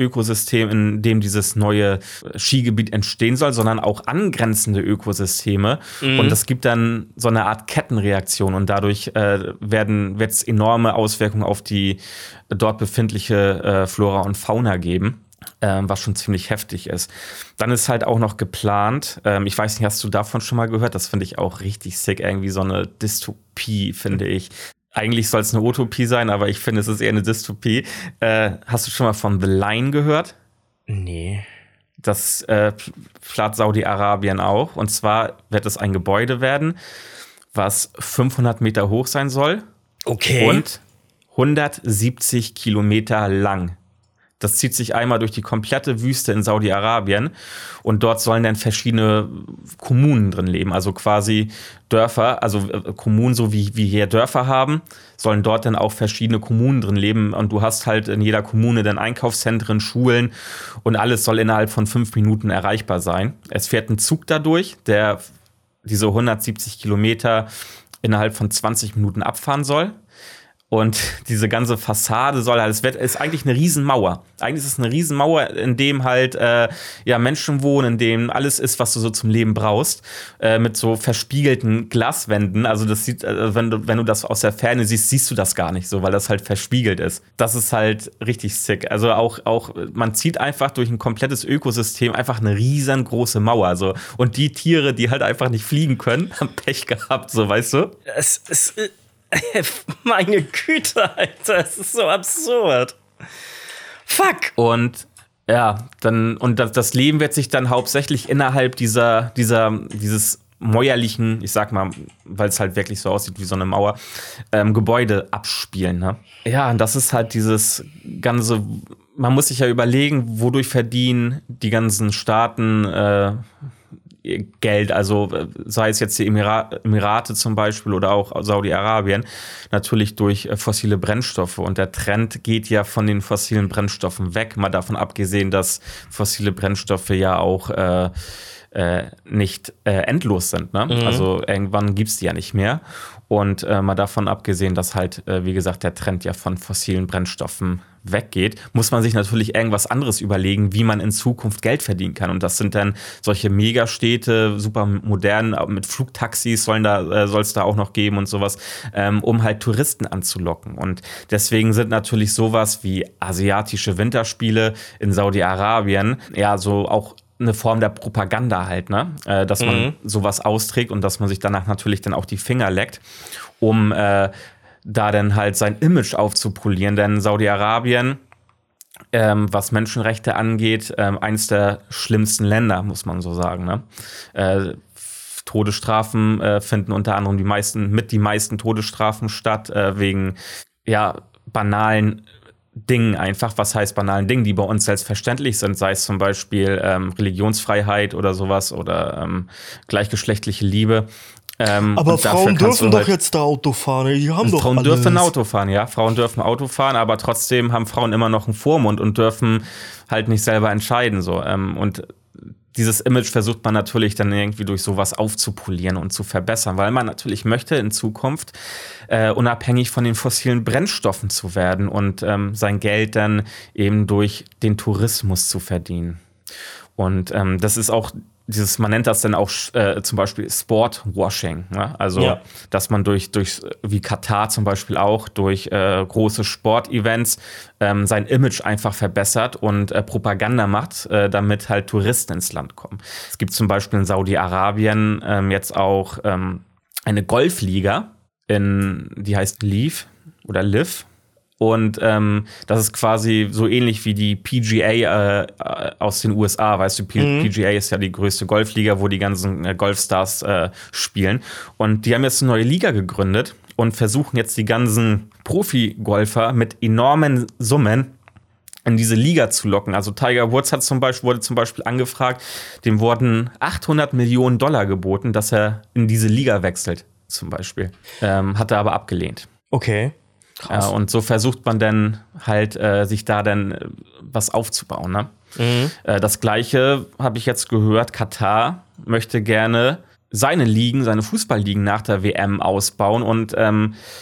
Ökosystem, in dem dieses neue Skigebiet entstehen soll, sondern auch angrenzende Ökosysteme. Mhm. Und das gibt dann so eine Art Kettenreaktion und dadurch äh, werden wird es enorme Auswirkungen auf die dort befindliche äh, Flora und Fauna geben. Ähm, was schon ziemlich heftig ist. Dann ist halt auch noch geplant, ähm, ich weiß nicht, hast du davon schon mal gehört? Das finde ich auch richtig sick, irgendwie so eine Dystopie, finde ich. Eigentlich soll es eine Utopie sein, aber ich finde, es ist eher eine Dystopie. Äh, hast du schon mal von The Line gehört? Nee. Das äh, plant Saudi-Arabien auch. Und zwar wird es ein Gebäude werden, was fünfhundert Meter hoch sein soll. Okay. Und hundertsiebzig Kilometer lang. Das zieht sich einmal durch die komplette Wüste in Saudi-Arabien und dort sollen dann verschiedene Kommunen drin leben, also quasi Dörfer, also äh, Kommunen, so wie wir hier Dörfer haben, sollen dort dann auch verschiedene Kommunen drin leben und du hast halt in jeder Kommune dann Einkaufszentren, Schulen und alles soll innerhalb von fünf Minuten erreichbar sein. Es fährt ein Zug dadurch, der diese hundertsiebzig Kilometer innerhalb von zwanzig Minuten abfahren soll. Und diese ganze Fassade soll halt, es ist eigentlich eine Riesenmauer. Eigentlich ist es eine Riesenmauer, in dem halt äh, ja, Menschen wohnen, in dem alles ist, was du so zum Leben brauchst, äh, mit so verspiegelten Glaswänden. Also das sieht, äh, wenn du, wenn du das aus der Ferne siehst, siehst du das gar nicht so, weil das halt verspiegelt ist. Das ist halt richtig sick. Also auch, auch man zieht einfach durch ein komplettes Ökosystem einfach eine riesengroße Mauer. So. Und die Tiere, die halt einfach nicht fliegen können, haben Pech gehabt, so, weißt du? Es ist... Meine Güte, Alter, das ist so absurd. Fuck. Und ja, dann, und das, das Leben wird sich dann hauptsächlich innerhalb dieser, dieser, dieses mäuerlichen, ich sag mal, weil es halt wirklich so aussieht wie so eine Mauer, ähm, Gebäude abspielen. Ne? Ja, und das ist halt dieses ganze, man muss sich ja überlegen, wodurch verdienen die ganzen Staaten äh, Geld, also sei es jetzt die Emira- Emirate zum Beispiel oder auch Saudi-Arabien, natürlich durch fossile Brennstoffe. Und der Trend geht ja von den fossilen Brennstoffen weg, mal davon abgesehen, dass fossile Brennstoffe ja auch äh, äh, nicht äh, endlos sind. Ne? Mhm. Also irgendwann gibt es die ja nicht mehr. Und äh, mal davon abgesehen, dass halt, äh, wie gesagt, der Trend ja von fossilen Brennstoffen weggeht, muss man sich natürlich irgendwas anderes überlegen, wie man in Zukunft Geld verdienen kann. Und das sind dann solche Megastädte, super modern, mit Flugtaxis sollen da, äh, soll es da auch noch geben und sowas, ähm, um halt Touristen anzulocken. Und deswegen sind natürlich sowas wie asiatische Winterspiele in Saudi-Arabien ja so auch eine Form der Propaganda halt, ne? Äh, dass man mhm. sowas austrägt und dass man sich danach natürlich dann auch die Finger leckt, um äh, da dann halt sein Image aufzupolieren. Denn Saudi-Arabien, ähm, was Menschenrechte angeht, ähm, eines der schlimmsten Länder, muss man so sagen, ne? Äh, Todesstrafen äh, finden unter anderem die meisten, mit die meisten Todesstrafen statt, äh, wegen ja banalen Dingen einfach, was heißt banalen Dingen, die bei uns selbstverständlich sind, sei es zum Beispiel ähm, Religionsfreiheit oder sowas oder ähm, gleichgeschlechtliche Liebe. Ähm, aber Frauen dürfen doch halt, jetzt da Auto fahren, die haben doch Frauen alles. dürfen Auto fahren, ja, Frauen dürfen Auto fahren, aber trotzdem haben Frauen immer noch einen Vormund und dürfen halt nicht selber entscheiden, so. Ähm, und dieses Image versucht man natürlich dann irgendwie durch sowas aufzupolieren und zu verbessern, weil man natürlich möchte in Zukunft äh, unabhängig von den fossilen Brennstoffen zu werden und ähm, sein Geld dann eben durch den Tourismus zu verdienen. Und ähm, das ist auch dieses, man nennt das dann auch äh, zum Beispiel Sportwashing, ne? Also, ja. dass man durch, durch, wie Katar zum Beispiel auch, durch äh, große Sportevents ähm, sein Image einfach verbessert und äh, Propaganda macht, äh, damit halt Touristen ins Land kommen. Es gibt zum Beispiel in Saudi-Arabien ähm, jetzt auch ähm, eine Golfliga, in, die heißt Leaf oder Liv. Und ähm, das ist quasi so ähnlich wie die P G A äh, aus den U S A, weißt du, P- mhm. P G A ist ja die größte Golfliga, wo die ganzen äh, Golfstars äh, spielen. Und die haben jetzt eine neue Liga gegründet und versuchen jetzt die ganzen Profi-Golfer mit enormen Summen in diese Liga zu locken. Also Tiger Woods hat zum Beispiel, wurde zum Beispiel angefragt, dem wurden achthundert Millionen Dollar geboten, dass er in diese Liga wechselt, zum Beispiel. Ähm, hat er aber abgelehnt. Okay. Ja, und so versucht man dann halt, äh, sich da dann äh, was aufzubauen. Ne? Mhm. Äh, das Gleiche habe ich jetzt gehört, Katar möchte gerne seine Ligen, seine Fußballligen nach der W M ausbauen und ähm,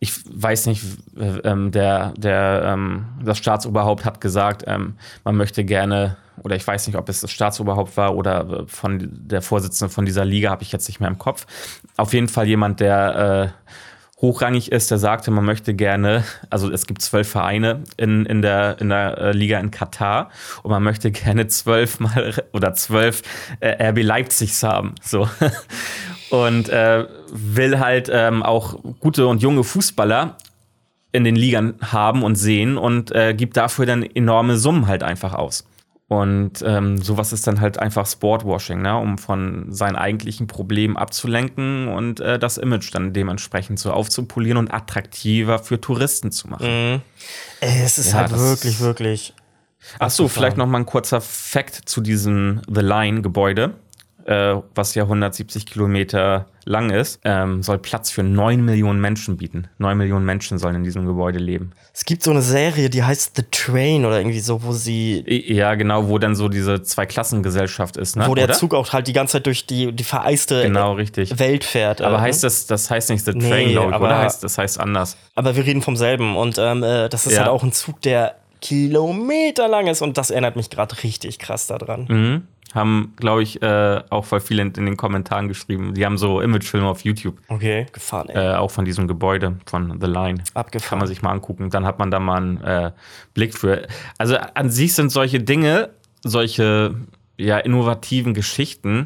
ich weiß nicht, ähm, der, der, ähm, das Staatsoberhaupt hat gesagt, ähm, man möchte gerne, oder ich weiß nicht, ob es das Staatsoberhaupt war oder von der Vorsitzende von dieser Liga, habe ich jetzt nicht mehr im Kopf. Auf jeden Fall jemand, der äh, hochrangig ist, der sagte, man möchte gerne, also es gibt zwölf Vereine in, in der, in der äh, Liga in Katar und man möchte gerne zwölf mal oder zwölf äh, R B Leipzigs haben. So. Und äh, will halt ähm, auch gute und junge Fußballer in den Ligern haben und sehen und äh, gibt dafür dann enorme Summen halt einfach aus. Und ähm, sowas ist dann halt einfach Sportwashing, ne? Um von seinen eigentlichen Problemen abzulenken und äh, das Image dann dementsprechend so aufzupolieren und attraktiver für Touristen zu machen. Mhm. Ey, es ist ja, halt wirklich, wirklich. Ach so, vielleicht noch mal ein kurzer Fact zu diesem The Line-Gebäude. Äh, was ja hundertsiebzig Kilometer lang ist, ähm, soll Platz für neun Millionen Menschen bieten. neun Millionen Menschen sollen in diesem Gebäude leben. Es gibt so eine Serie, die heißt The Train oder irgendwie so, wo sie... Ja, genau, wo dann so diese Zweiklassengesellschaft ist, ne? Wo der Oder? Zug auch halt die ganze Zeit durch die, die vereiste genau, richtig. Welt fährt. Aber äh, heißt das, das heißt nicht The Train, nee, glaube ich, aber, oder? Heißt, das heißt anders. Aber wir reden vom selben und ähm, das ist ja. halt auch ein Zug, der Kilometer lang ist und das erinnert mich gerade richtig krass daran. Mhm. Haben, glaube ich, äh, auch voll viele in, in den Kommentaren geschrieben. Die haben so Imagefilme auf YouTube. Okay, gefahren, ey. Äh, auch von diesem Gebäude, von The Line. Abgefahren. Kann man sich mal angucken. Dann hat man da mal einen äh, Blick für. Also an sich sind solche Dinge, solche ja, innovativen Geschichten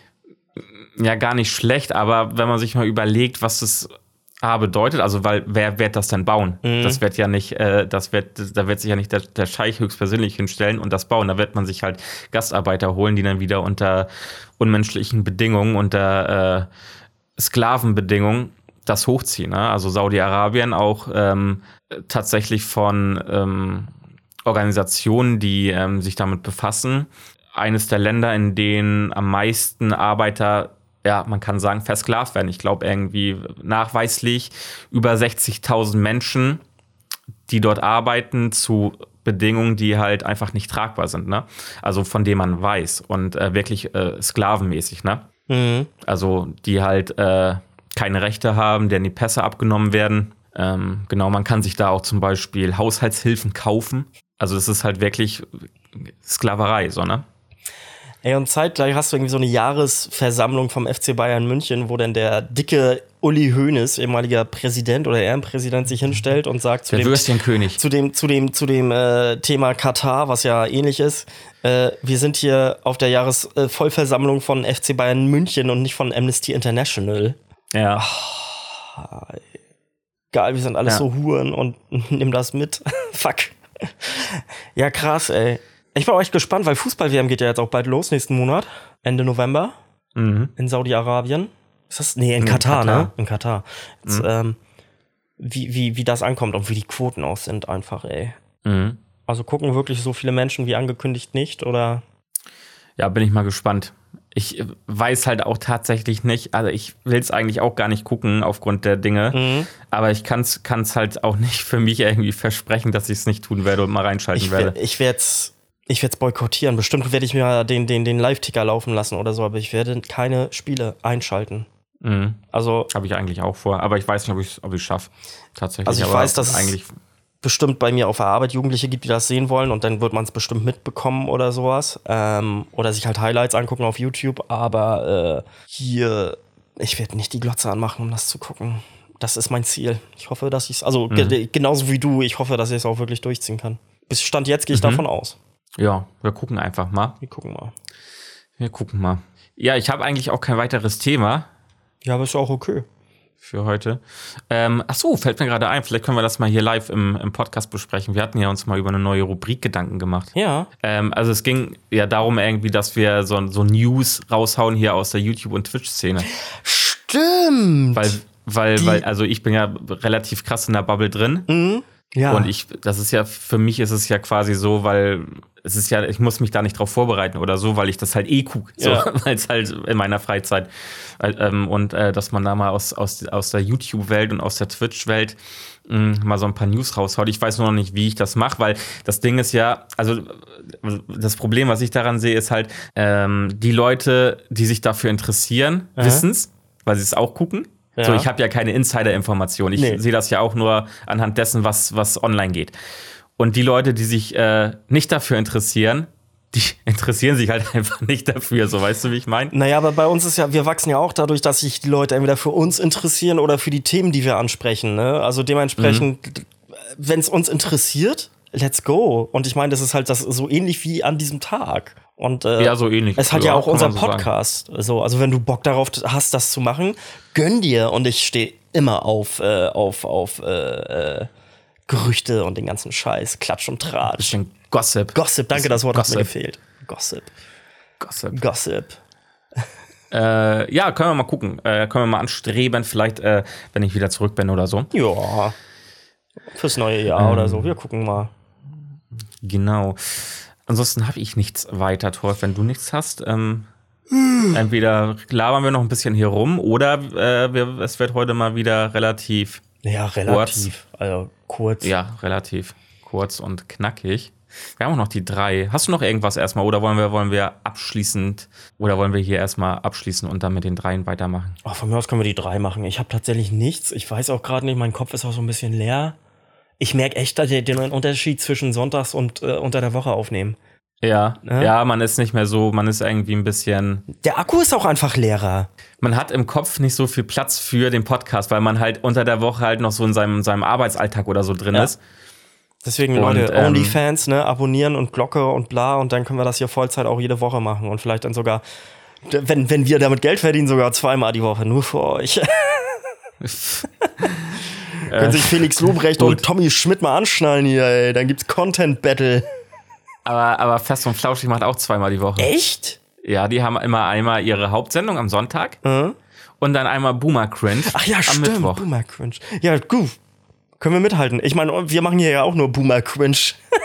ja gar nicht schlecht. Aber wenn man sich mal überlegt, was das A bedeutet, also weil wer wird das denn bauen? Mhm. Das wird ja nicht, äh, das wird, da wird sich ja nicht der, der Scheich höchstpersönlich hinstellen und das bauen. Da wird man sich halt Gastarbeiter holen, die dann wieder unter unmenschlichen Bedingungen, unter äh, Sklavenbedingungen das hochziehen. Ne? Also Saudi-Arabien auch ähm, tatsächlich von ähm, Organisationen, die ähm, sich damit befassen. Eines der Länder, in denen am meisten Arbeiter, ja, man kann sagen, versklavt werden. Ich glaube, irgendwie nachweislich über sechzigtausend Menschen, die dort arbeiten, zu Bedingungen, die halt einfach nicht tragbar sind, ne? Also von denen man weiß und äh, wirklich äh, sklavenmäßig, ne? Mhm. Also die halt äh, keine Rechte haben, denen die Pässe abgenommen werden. Ähm, genau, man kann sich da auch zum Beispiel Haushaltshilfen kaufen. Also das ist halt wirklich Sklaverei, so, ne? Ey, und zeitgleich hast du irgendwie so eine Jahresversammlung vom F C Bayern München, wo dann der dicke Uli Hoeneß, ehemaliger Präsident oder Ehrenpräsident, sich hinstellt und sagt zu der dem, Würstchenkönig. zu dem, zu dem, zu dem äh, Thema Katar, was ja ähnlich ist. Äh, wir sind hier auf der Jahresvollversammlung von F C Bayern München und nicht von Amnesty International. Ja. Oh, geil, wir sind alles ja. so Huren und nimm das mit. Fuck. Ja, krass, ey. Ich bin auch echt gespannt, weil Fußball-W M geht ja jetzt auch bald los, nächsten Monat. Ende November. Mhm. In Saudi-Arabien. Ist das? Nee, in, in Katar, Katar, ne? In Katar. Jetzt, mhm. ähm, wie, wie, wie das ankommt und wie die Quoten auch sind, einfach, ey. Mhm. Also gucken wirklich so viele Menschen wie angekündigt nicht, oder? Ja, bin ich mal gespannt. Ich weiß halt auch tatsächlich nicht, also ich will es eigentlich auch gar nicht gucken aufgrund der Dinge, mhm. aber ich kann es halt auch nicht für mich irgendwie versprechen, dass ich es nicht tun werde und mal reinschalten ich werde. Ich werde es Ich werde es boykottieren. Bestimmt werde ich mir den, den, den Live-Ticker laufen lassen oder so, aber ich werde keine Spiele einschalten. Mhm. Also habe ich eigentlich auch vor, aber ich weiß nicht, ob ich es ob schaffe. Tatsächlich. Also ich aber weiß, dass eigentlich es bestimmt bei mir auf der Arbeit Jugendliche gibt, die das sehen wollen und dann wird man es bestimmt mitbekommen oder sowas. Ähm, oder sich halt Highlights angucken auf YouTube, aber äh, hier, ich werde nicht die Glotze anmachen, um das zu gucken. Das ist mein Ziel. Ich hoffe, dass ich es, also mhm. ge- genauso wie du, ich hoffe, dass ich es auch wirklich durchziehen kann. Bis Stand jetzt gehe ich mhm. davon aus. Ja, wir gucken einfach mal. Wir gucken mal. Wir gucken mal. Ja, ich habe eigentlich auch kein weiteres Thema. Ja, aber ist ja auch okay. Für heute. Ähm, ach so, fällt mir gerade ein, vielleicht können wir das mal hier live im, im Podcast besprechen. Wir hatten ja uns mal über eine neue Rubrik Gedanken gemacht. Ja. Ähm, also es ging ja darum irgendwie, dass wir so, so News raushauen hier aus der YouTube- und Twitch-Szene. Stimmt! Weil, weil, weil, also ich bin ja relativ krass in der Bubble drin. Mhm. Ja. Und ich, das ist ja, für mich ist es ja quasi so, weil es ist ja, ich muss mich da nicht drauf vorbereiten oder so, weil ich das halt eh gucke, so, ja. weil es halt in meiner Freizeit ähm, und äh, dass man da mal aus, aus, aus der YouTube-Welt und aus der Twitch-Welt mh, mal so ein paar News raushaut. Ich weiß nur noch nicht, wie ich das mache, weil das Ding ist ja, also das Problem, was ich daran sehe, ist halt, ähm, die Leute, die sich dafür interessieren, Aha. wissen's, weil sie es auch gucken. Ja. So, ich habe ja keine Insider-Information. Ich nee. sehe das ja auch nur anhand dessen, was, was online geht. Und die Leute, die sich äh, nicht dafür interessieren, die interessieren sich halt einfach nicht dafür, so, weißt du, wie ich meine? Naja, aber bei uns ist ja, wir wachsen ja auch dadurch, dass sich die Leute entweder für uns interessieren oder für die Themen, die wir ansprechen, ne? Also dementsprechend, mhm. wenn es uns interessiert, let's go. Und ich meine, das ist halt das so ähnlich wie an diesem Tag. Und äh, ja, so ähnlich. Es hat ja, ja auch unser Podcast. So also, also wenn du Bock darauf hast, das zu machen, gönn dir. Und ich stehe immer auf, äh, auf, auf äh, äh, Gerüchte und den ganzen Scheiß, Klatsch und Tratsch. Bisschen Gossip. Gossip, danke, das Wort Gossip. hat mir gefehlt. Gossip. Gossip. Gossip. äh, ja, können wir mal gucken. Äh, können wir mal anstreben, vielleicht, äh, wenn ich wieder zurück bin oder so. Ja. Fürs neue Jahr ähm, oder so. Wir gucken mal. Genau. Ansonsten habe ich nichts weiter, Torf, wenn du nichts hast. Ähm, entweder labern wir noch ein bisschen hier rum oder äh, wir, es wird heute mal wieder relativ Ja, relativ. Kurz. Also kurz. Ja, relativ kurz und knackig. Wir haben auch noch die drei. Hast du noch irgendwas erstmal oder wollen wir, wollen wir abschließend oder wollen wir hier erstmal abschließen und dann mit den dreien weitermachen? Oh, von mir aus können wir die drei machen. Ich habe tatsächlich nichts. Ich weiß auch gerade nicht, mein Kopf ist auch so ein bisschen leer. Ich merke echt den Unterschied zwischen Sonntags und äh, unter der Woche aufnehmen. Ja, ja, ja, man ist nicht mehr so, man ist irgendwie ein bisschen... Der Akku ist auch einfach leerer. Man hat im Kopf nicht so viel Platz für den Podcast, weil man halt unter der Woche halt noch so in seinem, seinem Arbeitsalltag oder so drin ja. ist. Deswegen, und, Leute, ähm, OnlyFans, ne, abonnieren und Glocke und bla und dann können wir das hier Vollzeit auch jede Woche machen und vielleicht dann sogar, wenn, wenn wir damit Geld verdienen, sogar zweimal die Woche, nur für euch. Können sich Felix Lobrecht gut. und Tommy Schmidt mal anschnallen hier, ey. Dann gibt's Content Battle. Aber, aber Fest und Flauschig macht auch zweimal die Woche. Echt? Ja, die haben immer einmal ihre Hauptsendung am Sonntag mhm. und dann einmal Boomer Cringe Ach ja, am stimmt, Mittwoch. Boomer Cringe. Ja, gut. Können wir mithalten. Ich meine, wir machen hier ja auch nur Boomer Cringe.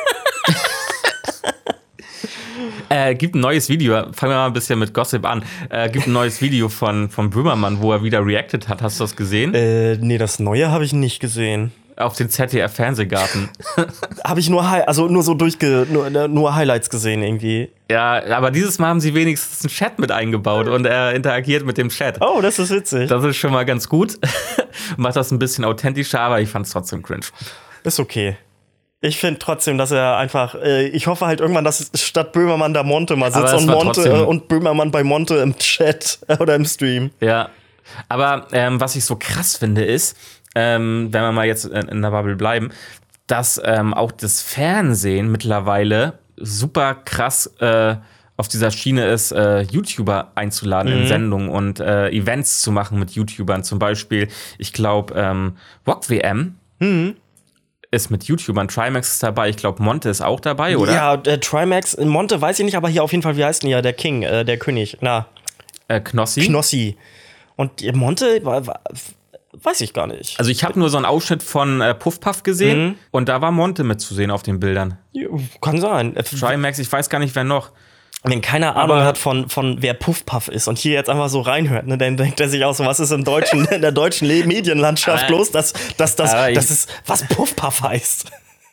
äh, gibt ein neues Video, fangen wir mal ein bisschen mit Gossip an. Äh, gibt ein neues Video von, von Böhmermann, wo er wieder reacted hat. Hast du das gesehen? Äh, nee, das Neue habe ich nicht gesehen. Auf den Z D F-Fernsehgarten. Habe ich nur, also nur so durchge, nur, nur Highlights gesehen irgendwie. Ja, aber dieses Mal haben sie wenigstens einen Chat mit eingebaut und er interagiert mit dem Chat. Oh, das ist witzig. Das ist schon mal ganz gut. Macht das ein bisschen authentischer, aber ich fand es trotzdem cringe. Ist okay. Ich finde trotzdem, dass er einfach, äh, ich hoffe halt irgendwann, dass statt Böhmermann da Monte mal sitzt und Monte äh, und Böhmermann bei Monte im Chat äh, oder im Stream. Ja, aber ähm, was ich so krass finde ist, Ähm, wenn wir mal jetzt in, in der Bubble bleiben, dass ähm, auch das Fernsehen mittlerweile super krass äh, auf dieser Schiene ist, äh, YouTuber einzuladen mhm. in Sendungen und äh, Events zu machen mit YouTubern. Zum Beispiel, ich glaube, ähm, W O K W M mhm. ist mit YouTubern. Trimax ist dabei, ich glaube, Monte ist auch dabei, oder? Ja, der Trimax, Monte weiß ich nicht, aber hier auf jeden Fall, wie heißt denn ja der King, äh, der König? Na. Äh, Knossi. Knossi. Und Monte war, war weiß ich gar nicht. Also ich habe nur so einen Ausschnitt von äh, Puff Puff gesehen mhm. und da war Monte mitzusehen auf den Bildern. Ja, kann sein. Trimax, ich weiß gar nicht, wer noch. Wenn keiner Ahnung hat von, von wer Puff Puff ist und hier jetzt einfach so reinhört, ne, dann denkt er sich auch so, was ist im deutschen, in der deutschen Medienlandschaft los, dass, dass, dass, dass das ist, was Puff Puff heißt.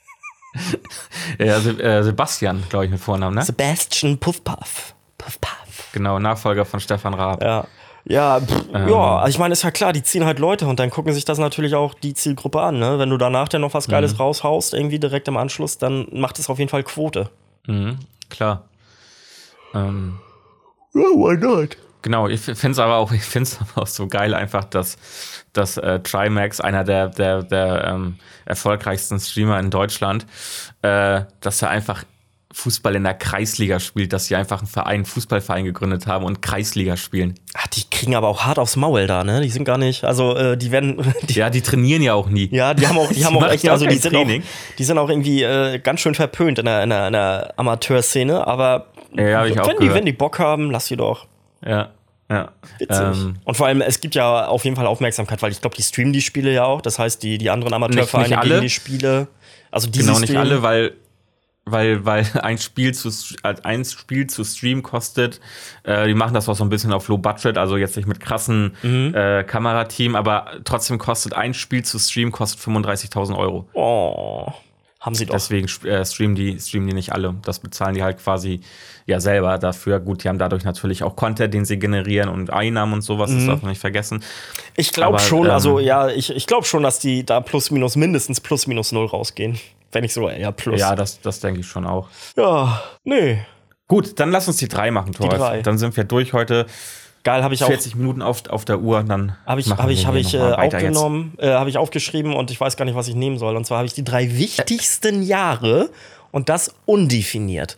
Ja, Se- äh, Sebastian, glaube ich, mit Vornamen, ne? Sebastian Puff Puff. Puff Puff. Genau, Nachfolger von Stefan Raab. Ja. Ja, pff, ähm. ja, ich meine, ist ja klar, die ziehen halt Leute und dann gucken sich das natürlich auch die Zielgruppe an, ne? Wenn du danach dann noch was Geiles mhm. raushaust, irgendwie direkt im Anschluss, dann macht es auf jeden Fall Quote. Mhm, klar. Ähm. Ja, why not? Genau, ich finde es aber auch, ich finde es aber auch so geil einfach, dass, dass äh, Trimax, einer der, der, der ähm, erfolgreichsten Streamer in Deutschland, äh, dass er einfach Fußball in der Kreisliga spielt, dass sie einfach einen Verein, einen Fußballverein gegründet haben und Kreisliga spielen. Ach, die kriegen aber auch hart aufs Maul da, ne? Die sind gar nicht, also äh, die werden... Die, ja, die trainieren ja auch nie. Ja, die haben auch, die haben auch echt, also die sind auch, die sind auch irgendwie äh, ganz schön verpönt in der, in der, in der Amateurszene, aber ja, hab ich auch wenn, die, wenn die Bock haben, lass sie doch. Ja, ja. Witzig. Ähm, und vor allem, es gibt ja auf jeden Fall Aufmerksamkeit, weil ich glaube, die streamen die Spiele ja auch, das heißt, die, die anderen Amateurvereine nicht, nicht alle. gegen die Spiele, also die Genau, nicht alle, weil Weil, weil ein Spiel zu ein Spiel zu streamen kostet, äh, die machen das auch so ein bisschen auf Low Budget, also jetzt nicht mit krassen mhm. äh, Kamerateam, aber trotzdem kostet ein Spiel zu streamen kostet fünfunddreißigtausend Euro. Oh. Haben sie doch. Deswegen äh, streamen, die, streamen die nicht alle. Das bezahlen die halt quasi ja selber dafür. Gut, die haben dadurch natürlich auch Content, den sie generieren und Einnahmen und sowas, mhm. das darf man nicht vergessen. Ich glaube schon, ähm, also ja, ich, ich glaube schon, dass die da plus minus mindestens plus minus null rausgehen. Wenn nicht so eher plus. Ja, das, das denke ich schon auch. Ja, nee. Gut, dann lass uns die drei machen, Thor. Dann sind wir durch heute. Geil, habe ich auch. vierzig Minuten auf, auf der Uhr, dann habe ich, hab ich, hab ich äh, aufgenommen, äh, habe ich aufgeschrieben und ich weiß gar nicht, was ich nehmen soll. Und zwar habe ich die drei wichtigsten Jahre und das undefiniert.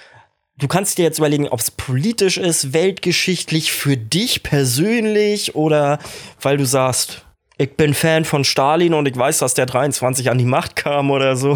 Du kannst dir jetzt überlegen, ob es politisch ist, weltgeschichtlich, für dich persönlich oder weil du sagst, ich bin Fan von Stalin und ich weiß, dass der dreiundzwanzig an die Macht kam oder so.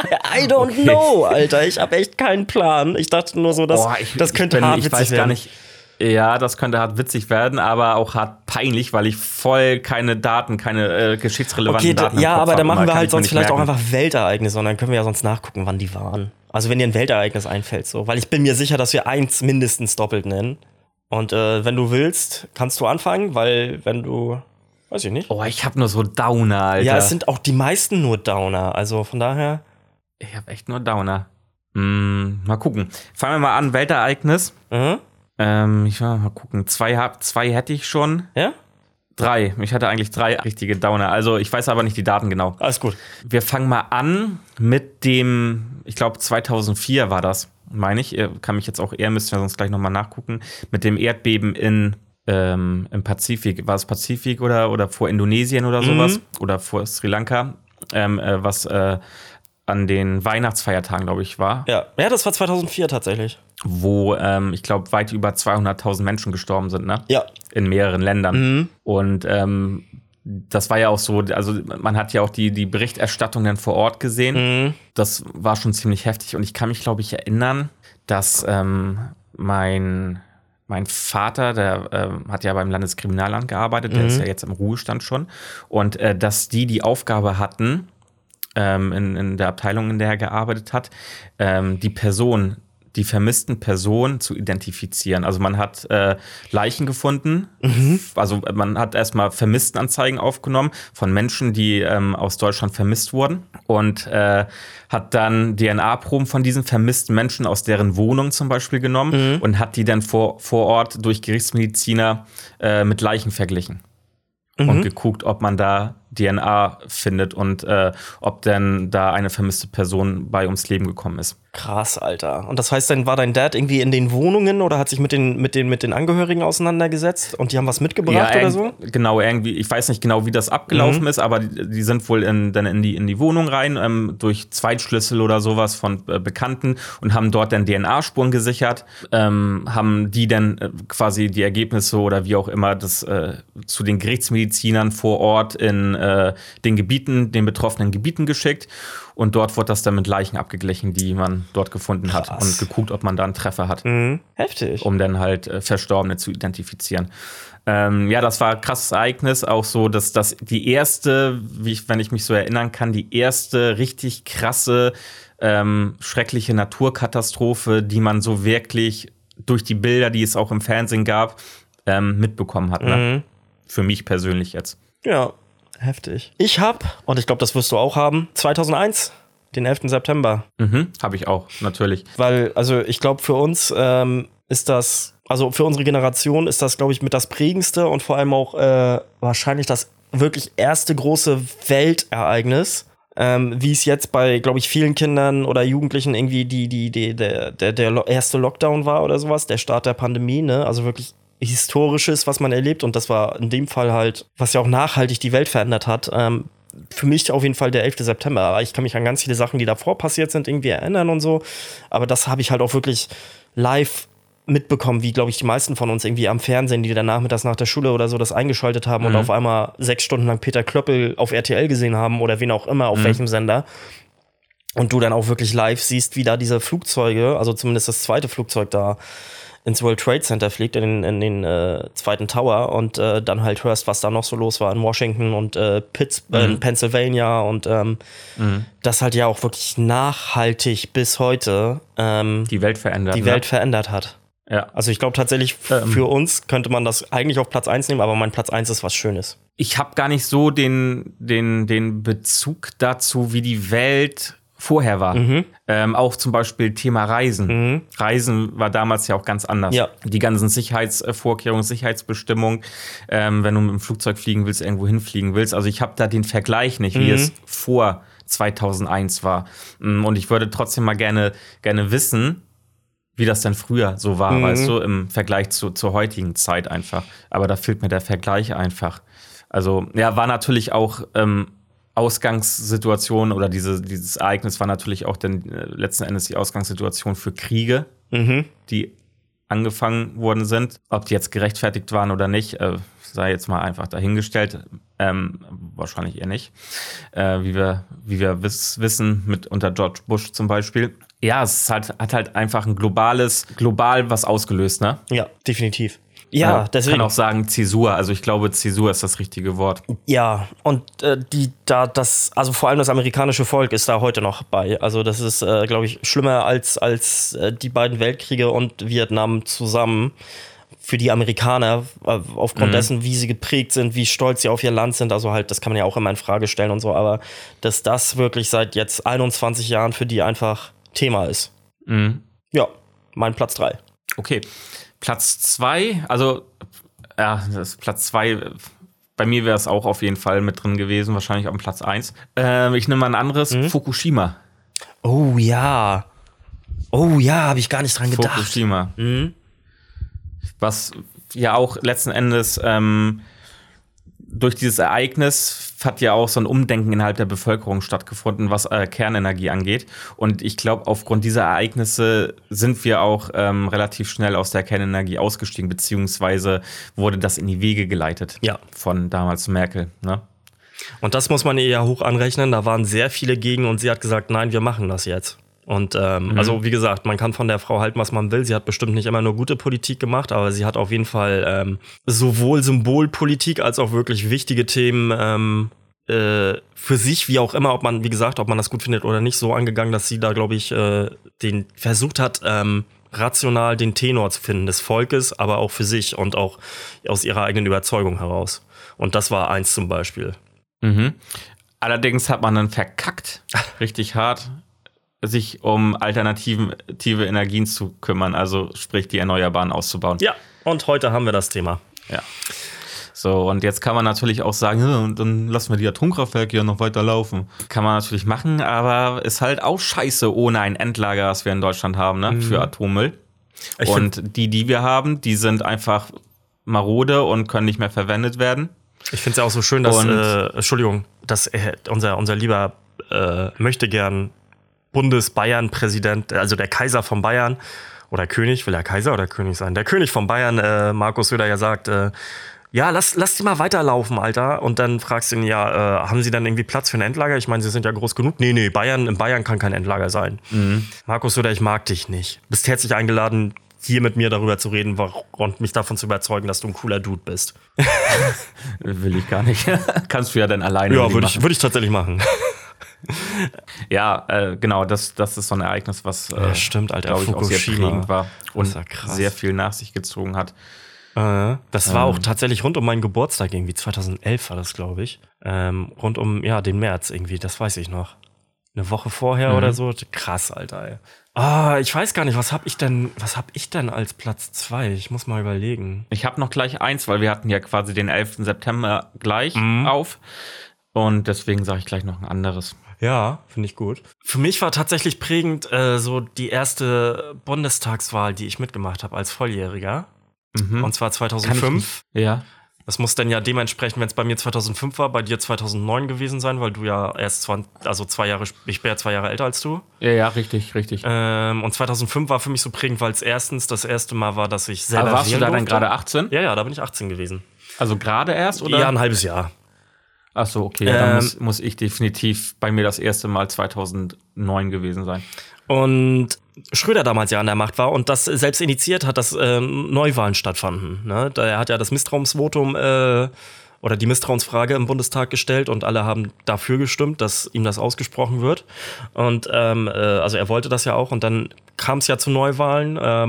I don't okay. know, Alter. Ich habe echt keinen Plan. Ich dachte nur so, dass oh, ich, das könnte ich bin, hart ich witzig weiß werden. Gar nicht. Ja, das könnte hart witzig werden, aber auch hart peinlich, weil ich voll keine Daten, keine äh, geschichtsrelevanten okay, Daten ja, aber dann machen wir kann halt sonst vielleicht merken. auch einfach Weltereignisse und dann können wir ja sonst nachgucken, wann die waren. Also wenn dir ein Weltereignis einfällt, so. Weil ich bin mir sicher, dass wir eins mindestens doppelt nennen. Und äh, wenn du willst, kannst du anfangen, weil wenn du, weiß ich nicht. Oh, ich hab nur so Downer, Alter. Ja, es sind auch die meisten nur Downer, also von daher. Ich hab echt nur Downer. Hm, mal gucken. Fangen wir mal an, Weltereignis. Mhm. Ähm, ich will mal gucken. Zwei, hab, zwei hätte ich schon. Ja? Drei. Ich hatte eigentlich drei richtige Downer. Also ich weiß aber nicht die Daten genau. Alles gut. Wir fangen mal an mit dem, ich glaube zweitausendvier war das, meine ich. Kann mich jetzt auch eher, müssen wir sonst gleich nochmal nachgucken. Mit dem Erdbeben in, ähm, im Pazifik. War es Pazifik oder, oder vor Indonesien oder sowas? Mhm. Oder vor Sri Lanka. Ähm, äh, was äh, an den Weihnachtsfeiertagen, glaube ich, war. Ja. ja, das war zweitausendvier tatsächlich. Wo, ähm, ich glaube, weit über zweihunderttausend Menschen gestorben sind, ne? Ja. In mehreren Ländern. Mhm. Und ähm, das war ja auch so, also man hat ja auch die, die Berichterstattung dann vor Ort gesehen. Mhm. Das war schon ziemlich heftig. Und ich kann mich, glaube ich, erinnern, dass ähm, mein, mein Vater, der äh, hat ja beim Landeskriminalamt gearbeitet, der mhm. ist ja jetzt im Ruhestand schon. Und äh, dass die die Aufgabe hatten, ähm, in, in der Abteilung, in der er gearbeitet hat, ähm, die Person, die vermissten Personen zu identifizieren. Also man hat äh, Leichen gefunden, mhm. also man hat erstmal Vermisstenanzeigen aufgenommen von Menschen, die ähm, aus Deutschland vermisst wurden und äh, hat dann D N A-Proben von diesen vermissten Menschen aus deren Wohnung zum Beispiel genommen mhm. und hat die dann vor, vor Ort durch Gerichtsmediziner äh, mit Leichen verglichen. Mhm. Und geguckt, ob man da D N A findet und äh, ob denn da eine vermisste Person bei ums Leben gekommen ist. Krass, Alter. Und das heißt, dann war dein Dad irgendwie in den Wohnungen oder hat sich mit den, mit den, mit den Angehörigen auseinandergesetzt und die haben was mitgebracht ja, oder so? Genau, irgendwie, ich weiß nicht genau, wie das abgelaufen mhm. ist, aber die, die sind wohl in, dann in die, in die Wohnung rein, ähm, durch Zweitschlüssel oder sowas von äh, Bekannten und haben dort dann D N A-Spuren gesichert, ähm, haben die dann äh, quasi die Ergebnisse oder wie auch immer das äh, zu den Gerichtsmedizinern vor Ort in äh, den Gebieten, den betroffenen Gebieten geschickt. Und dort wurde das dann mit Leichen abgeglichen, die man dort gefunden hat. Krass. Und geguckt, ob man da einen Treffer hat. Mhm. Heftig. Um dann halt äh, Verstorbene zu identifizieren. Ähm, ja, das war ein krasses Ereignis. Auch so, dass das die erste, wie ich, wenn ich mich so erinnern kann, die erste richtig krasse, ähm, schreckliche Naturkatastrophe, die man so wirklich durch die Bilder, die es auch im Fernsehen gab, ähm, mitbekommen hat. Ne? Mhm. Für mich persönlich jetzt. Ja. Heftig. Ich hab, und ich glaube, das wirst du auch haben, zweitausendeins, den elften September. Mhm, habe ich auch, natürlich. Weil, also ich glaube, für uns ähm, ist das, also für unsere Generation ist das, glaube ich, mit das prägendste und vor allem auch äh, wahrscheinlich das wirklich erste große Weltereignis, ähm, wie es jetzt bei, glaube ich, vielen Kindern oder Jugendlichen irgendwie die, die, die, der, der, der erste Lockdown war oder sowas, der Start der Pandemie, ne? Also wirklich Historisches, was man erlebt. Und das war in dem Fall halt, was ja auch nachhaltig die Welt verändert hat. Ähm, für mich auf jeden Fall der elfte September. Aber ich kann mich an ganz viele Sachen, die davor passiert sind, irgendwie erinnern und so. Aber das habe ich halt auch wirklich live mitbekommen, wie, glaube ich, die meisten von uns irgendwie am Fernsehen, die dann nachmittags nach der Schule oder so das eingeschaltet haben mhm. und auf einmal sechs Stunden lang Peter Klöppel auf R T L gesehen haben oder wen auch immer, auf mhm. welchem Sender. Und du dann auch wirklich live siehst, wie da diese Flugzeuge, also zumindest das zweite Flugzeug da ins World Trade Center fliegt, in den, in den äh, zweiten Tower und äh, dann halt hörst, was da noch so los war in Washington und äh, Pitts, mhm. äh, in Pennsylvania und ähm, mhm. das halt ja auch wirklich nachhaltig bis heute ähm, die Welt verändert, die ne? Welt verändert hat. Ja. Also ich glaube tatsächlich, ähm. für uns könnte man das eigentlich auf Platz eins nehmen, aber mein Platz eins ist was Schönes. Ich habe gar nicht so den, den, den Bezug dazu, wie die Welt vorher war. Mhm. Ähm, auch zum Beispiel Thema Reisen. Mhm. Reisen war damals ja auch ganz anders. Ja. Die ganzen Sicherheitsvorkehrungen, Sicherheitsbestimmungen, ähm, wenn du mit dem Flugzeug fliegen willst, irgendwo hinfliegen willst. Also ich habe da den Vergleich nicht, wie mhm. es vor zweitausendeins war. Und ich würde trotzdem mal gerne, gerne wissen, wie das denn früher so war, mhm. weißt du, im Vergleich zu, zur heutigen Zeit einfach. Aber da fehlt mir der Vergleich einfach. Also, ja, war natürlich auch ähm, Ausgangssituation oder diese, dieses Ereignis war natürlich auch dann äh, letzten Endes die Ausgangssituation für Kriege, mhm. die angefangen worden sind. Ob die jetzt gerechtfertigt waren oder nicht, äh, sei jetzt mal einfach dahingestellt. Ähm, wahrscheinlich eher nicht. Äh, wie wir, wie wir wiss, wissen, mit unter George Bush zum Beispiel. Ja, es ist halt, hat halt einfach ein globales, global was ausgelöst, ne? Ja, definitiv. Ja, äh, deswegen. Ich kann auch sagen Zäsur, also ich glaube, Zäsur ist das richtige Wort. Ja, und äh, die, da, das, also vor allem das amerikanische Volk ist da heute noch bei. Also das ist, äh, glaube ich, schlimmer als, als äh, die beiden Weltkriege und Vietnam zusammen. Für die Amerikaner, äh, aufgrund mhm. dessen, wie sie geprägt sind, wie stolz sie auf ihr Land sind, also halt, das kann man ja auch immer in Frage stellen und so, aber dass das wirklich seit jetzt einundzwanzig Jahren für die einfach Thema ist. Mhm. Ja, mein Platz drei. Okay. Platz zwei, also ja, das ist Platz zwei, bei mir wäre es auch auf jeden Fall mit drin gewesen, wahrscheinlich auf Platz eins. Äh, ich nehme mal ein anderes, mhm. Fukushima. Oh ja. Oh ja, habe ich gar nicht dran gedacht. Fukushima. Mhm. Was ja auch letzten Endes ähm, durch dieses Ereignis hat ja auch so ein Umdenken innerhalb der Bevölkerung stattgefunden, was äh, Kernenergie angeht. Und ich glaube, aufgrund dieser Ereignisse sind wir auch ähm, relativ schnell aus der Kernenergie ausgestiegen, beziehungsweise wurde das in die Wege geleitet ja. von damals Merkel. Ne? Und das muss man ihr ja hoch anrechnen. Da waren sehr viele gegen und sie hat gesagt, nein, wir machen das jetzt. Und ähm, mhm. also wie gesagt, man kann von der Frau halten, was man will. Sie hat bestimmt nicht immer nur gute Politik gemacht, aber sie hat auf jeden Fall ähm, sowohl Symbolpolitik als auch wirklich wichtige Themen ähm, äh, für sich, wie auch immer, ob man, wie gesagt, ob man das gut findet oder nicht, so angegangen, dass sie da, glaube ich, äh, den versucht hat, ähm, rational den Tenor zu finden des Volkes, aber auch für sich und auch aus ihrer eigenen Überzeugung heraus. Und das war eins zum Beispiel. Mhm. Allerdings hat man dann verkackt, richtig hart, sich um alternative Energien zu kümmern, also sprich die Erneuerbaren auszubauen. Ja, und heute haben wir das Thema. Ja. So, und jetzt kann man natürlich auch sagen, ja, dann lassen wir die Atomkraftwerke ja noch weiter laufen. Kann man natürlich machen, aber ist halt auch scheiße ohne ein Endlager, das wir in Deutschland haben, ne, mhm. für Atommüll. Ich und die, die wir haben, die sind einfach marode und können nicht mehr verwendet werden. Ich finde es ja auch so schön, dass, äh, Entschuldigung, dass äh, unser, unser lieber äh, möchte gern Bundes-Bayern-Präsident, also der Kaiser von Bayern oder König, will er Kaiser oder König sein? Der König von Bayern, äh, Markus Söder, ja sagt, äh, ja, lass, lass die mal weiterlaufen, Alter. Und dann fragst du ihn, ja, äh, haben sie dann irgendwie Platz für ein Endlager? Ich meine, sie sind ja groß genug. Nee, nee, Bayern, in Bayern kann kein Endlager sein. Mhm. Markus Söder, ich mag dich nicht. Bist herzlich eingeladen, hier mit mir darüber zu reden und mich davon zu überzeugen, dass du ein cooler Dude bist. Will ich gar nicht. Kannst du ja dann alleine Ja, würde ich, würd ich tatsächlich machen. Ja, äh, genau, das, das ist so ein Ereignis, was äh, ja, stimmt, Alter, glaube ich, auch sehr prägend war und ja sehr viel nach sich gezogen hat. Äh, das war ähm. auch tatsächlich rund um meinen Geburtstag irgendwie, zweitausendelf war das, glaube ich. Ähm, rund um, ja, den März irgendwie, das weiß ich noch. Eine Woche vorher mhm. oder so. Krass, Alter, ey. Ah, ich weiß gar nicht, was hab ich denn, was hab ich denn als Platz zwei? Ich muss mal überlegen. Ich habe noch gleich eins, weil wir hatten ja quasi den elften September gleich mhm. auf. Und deswegen sage ich gleich noch ein anderes. Ja, finde ich gut. Für mich war tatsächlich prägend äh, so die erste Bundestagswahl, die ich mitgemacht habe als Volljähriger. Mhm. Und zwar zweitausendfünf. Ja. Das muss dann ja dementsprechend, wenn es bei mir zweitausendfünf war, bei dir zweitausendneun gewesen sein, weil du ja erst zwanzig, also zwei Jahre, ich bin ja zwei Jahre älter als du. Ja, ja, richtig, richtig. Ähm, und zweitausendfünf war für mich so prägend, weil es erstens das erste Mal war, dass ich selber Aber warst du da dann gerade achtzehn? Ja, ja, da bin ich achtzehn gewesen. Also gerade erst, oder? Ja, ein halbes Jahr. Ach so, okay, ja, dann ähm, muss, muss ich definitiv bei mir das erste Mal zweitausendneun gewesen sein. Und Schröder damals ja an der Macht war und das selbst initiiert hat, dass äh, Neuwahlen stattfanden. Ne? Er hat ja das Misstrauensvotum äh, oder die Misstrauensfrage im Bundestag gestellt und alle haben dafür gestimmt, dass ihm das ausgesprochen wird. Und ähm, äh, also er wollte das ja auch und dann kam es ja zu Neuwahlen. Ähm,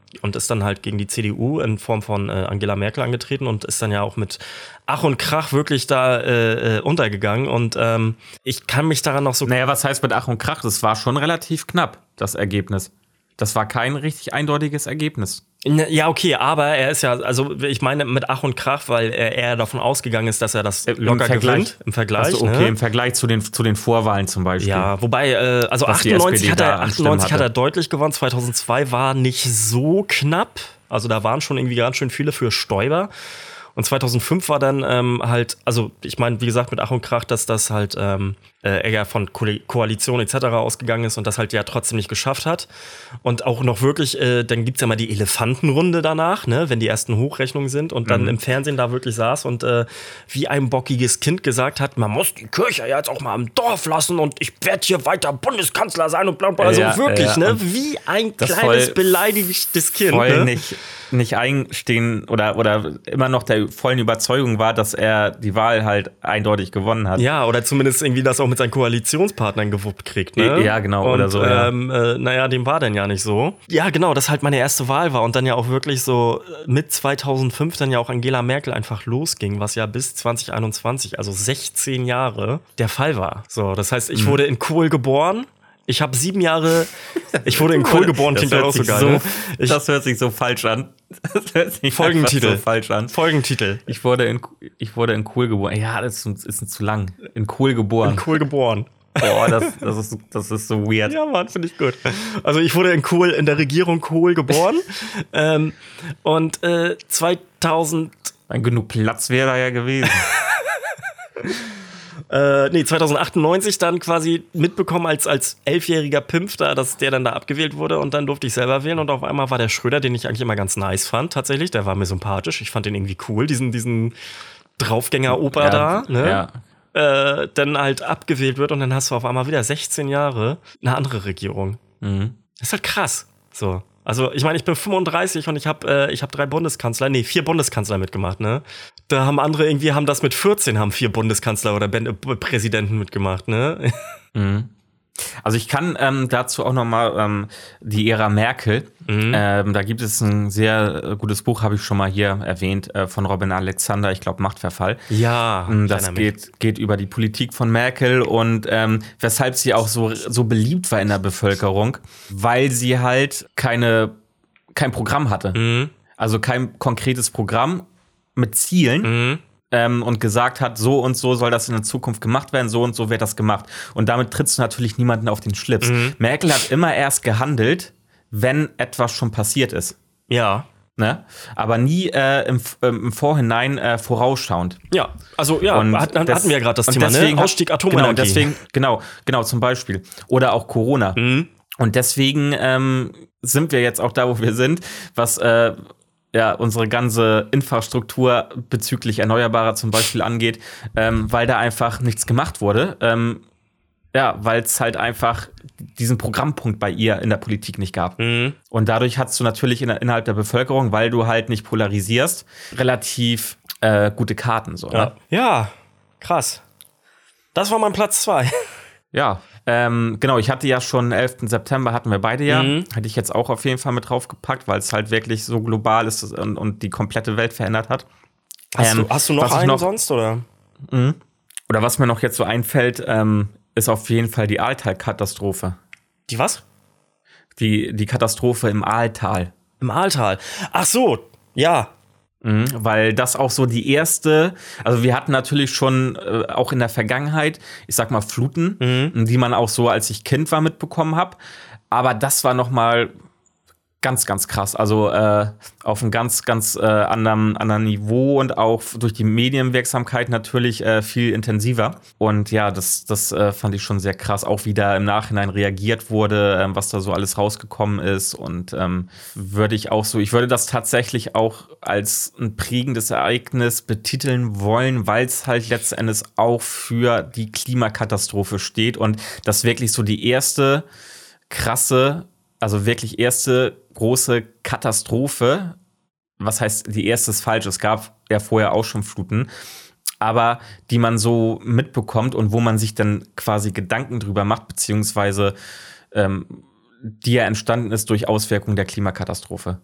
und ist dann halt gegen die C D U in Form von äh, Angela Merkel angetreten und ist dann ja auch mit Ach und Krach wirklich da äh, untergegangen. Und ähm, ich kann mich daran noch so... Naja, was heißt mit Ach und Krach? Das war schon relativ knapp, das Ergebnis. Das war kein richtig eindeutiges Ergebnis. Ja, okay, aber er ist ja, also ich meine mit Ach und Krach, weil er eher davon ausgegangen ist, dass er das locker Im gewinnt. Im Vergleich. Also okay, ne? im Vergleich zu den, zu den Vorwahlen zum Beispiel. Ja, wobei, äh, also Was die achtundneunzig, S P D hat er, da an achtundneunzig Stimmen hat er deutlich gewonnen, zweitausendzwei war nicht so knapp. Also da waren schon irgendwie ganz schön viele für Stoiber. Und zweitausendfünf war dann ähm, halt, also ich meine, wie gesagt, mit Ach und Krach, dass das halt ähm, äh, eher von Ko- Koalition et cetera ausgegangen ist und das halt ja trotzdem nicht geschafft hat. Und auch noch wirklich, äh, dann gibt's ja mal die Elefantenrunde danach, ne, wenn die ersten Hochrechnungen sind und dann Mhm. im Fernsehen da wirklich saß und äh, wie ein bockiges Kind gesagt hat, man muss die Kirche ja jetzt auch mal im Dorf lassen und ich werde hier weiter Bundeskanzler sein und bla bla. Also Ja, wirklich, ja. ne, wie ein Das kleines voll- beleidigtes Kind. voll Ne? nicht, nicht einstehen oder, oder immer noch der vollen Überzeugung war, dass er die Wahl halt eindeutig gewonnen hat. Ja, oder zumindest irgendwie das auch mit seinen Koalitionspartnern gewuppt kriegt, ne? Ja, genau, und, oder so, ja. Ähm, äh, naja, dem war dann ja nicht so. Ja, genau, das halt meine erste Wahl war und dann ja auch wirklich so äh, mit zweitausendfünf dann ja auch Angela Merkel einfach losging, was ja bis zwanzig einundzwanzig, also sechzehn Jahre, der Fall war. So, das heißt, ich Mhm. wurde in Kohl geboren. Ich habe sieben Jahre, ich wurde in Kohl geboren, Das klingt ja hört auch so sich geil. so, ne? Ich, das hört sich so falsch an. Das hört sich Folgentitel. einfach so falsch an. Folgentitel. Ich wurde in, ich wurde in Kohl geboren. Ja, das ist, ist zu lang. In Kohl geboren. In Kohl geboren. Boah, das, das, ist, das ist so weird. Ja, Mann, finde ich gut. Also ich wurde in Kohl, in der Regierung Kohl geboren. ähm, und äh, zweitausend, Ein genug Platz wäre da ja gewesen. äh, nee, zweitausendachtundneunzig dann quasi mitbekommen als, als elfjähriger Pimpf da, dass der dann da abgewählt wurde und dann durfte ich selber wählen und auf einmal war der Schröder, den ich eigentlich immer ganz nice fand, tatsächlich, der war mir sympathisch. Ich fand den irgendwie cool, diesen, diesen Draufgänger-Opa Ja, da, ne? ja. Äh, dann halt abgewählt wird und dann hast du auf einmal wieder sechzehn Jahre eine andere Regierung. Mhm. Das ist halt krass. So. Also, ich meine, ich bin fünfunddreißig und ich habe äh, ich hab drei Bundeskanzler, nee, vier Bundeskanzler mitgemacht, ne? Da haben andere irgendwie, haben das mit vierzehn, haben vier Bundeskanzler oder Ben- äh, Präsidenten mitgemacht, ne? Mhm. Also ich kann ähm, dazu auch noch mal ähm, die Ära Merkel. Mhm. Ähm, da gibt es ein sehr äh, gutes Buch, habe ich schon mal hier erwähnt, äh, von Robin Alexander, ich glaube Machtverfall. Ja, Ähm, ich Das erinnere mich. geht, geht über die Politik von Merkel und ähm, weshalb sie auch so, so beliebt war in der Bevölkerung, weil sie halt keine, kein Programm hatte. Mhm. Also kein konkretes Programm mit Zielen. Mhm. Ähm, und gesagt hat, so und so soll das in der Zukunft gemacht werden, so und so wird das gemacht. Und damit trittst du natürlich niemanden auf den Schlips. Mhm. Merkel hat immer erst gehandelt, wenn etwas schon passiert ist. Ja. Ne? Aber nie äh, im, ähm, im Vorhinein äh, vorausschauend. Ja, also ja, Und hat, hatten des- wir ja gerade das und Thema, deswegen ne? hat- Ausstieg Genau, Atomenergie. und deswegen, genau, genau, zum Beispiel. Oder auch Corona. Mhm. Und deswegen ähm, sind wir jetzt auch da, wo wir sind, was äh, ja, unsere ganze Infrastruktur bezüglich Erneuerbarer zum Beispiel angeht, ähm, weil da einfach nichts gemacht wurde. Ähm, ja, weil es halt einfach diesen Programmpunkt bei ihr in der Politik nicht gab. Mhm. Und dadurch hast du natürlich in, innerhalb der Bevölkerung, weil du halt nicht polarisierst, relativ äh, gute Karten. So, Ja. ne? ja, krass. Das war mein Platz zwei. Ja, ähm, genau, ich hatte ja schon elften September hatten wir beide ja. Mhm. Hätte ich jetzt auch auf jeden Fall mit draufgepackt, weil es halt wirklich so global ist und, und die komplette Welt verändert hat. Hast, Ähm, du, hast du noch was ich einen noch- sonst, oder? Oder was mir noch jetzt so einfällt, ähm, ist auf jeden Fall die Ahrtal-Katastrophe. Die was? Die, die Katastrophe im Ahrtal. Im Ahrtal. Ach so, ja. Mhm, weil das auch so die erste, also wir hatten natürlich schon äh, auch in der Vergangenheit, ich sag mal Fluten, Mhm. die man auch so, als ich Kind war, mitbekommen habe. Aber das war noch mal ganz, ganz krass. Also äh, auf einem ganz, ganz äh, anderen, anderen Niveau und auch durch die Medienwirksamkeit natürlich äh, viel intensiver. Und ja, das, das äh, fand ich schon sehr krass. Auch wie da im Nachhinein reagiert wurde, ähm, was da so alles rausgekommen ist. Und ähm, würde ich auch so, ich würde das tatsächlich auch als ein prägendes Ereignis betiteln wollen, weil es halt letzten Endes auch für die Klimakatastrophe steht und das wirklich so die erste krasse, also wirklich erste große Katastrophe. Was heißt, die erste ist falsch, es gab ja vorher auch schon Fluten, aber die man so mitbekommt und wo man sich dann quasi Gedanken drüber macht, beziehungsweise ähm, die ja entstanden ist durch Auswirkungen der Klimakatastrophe.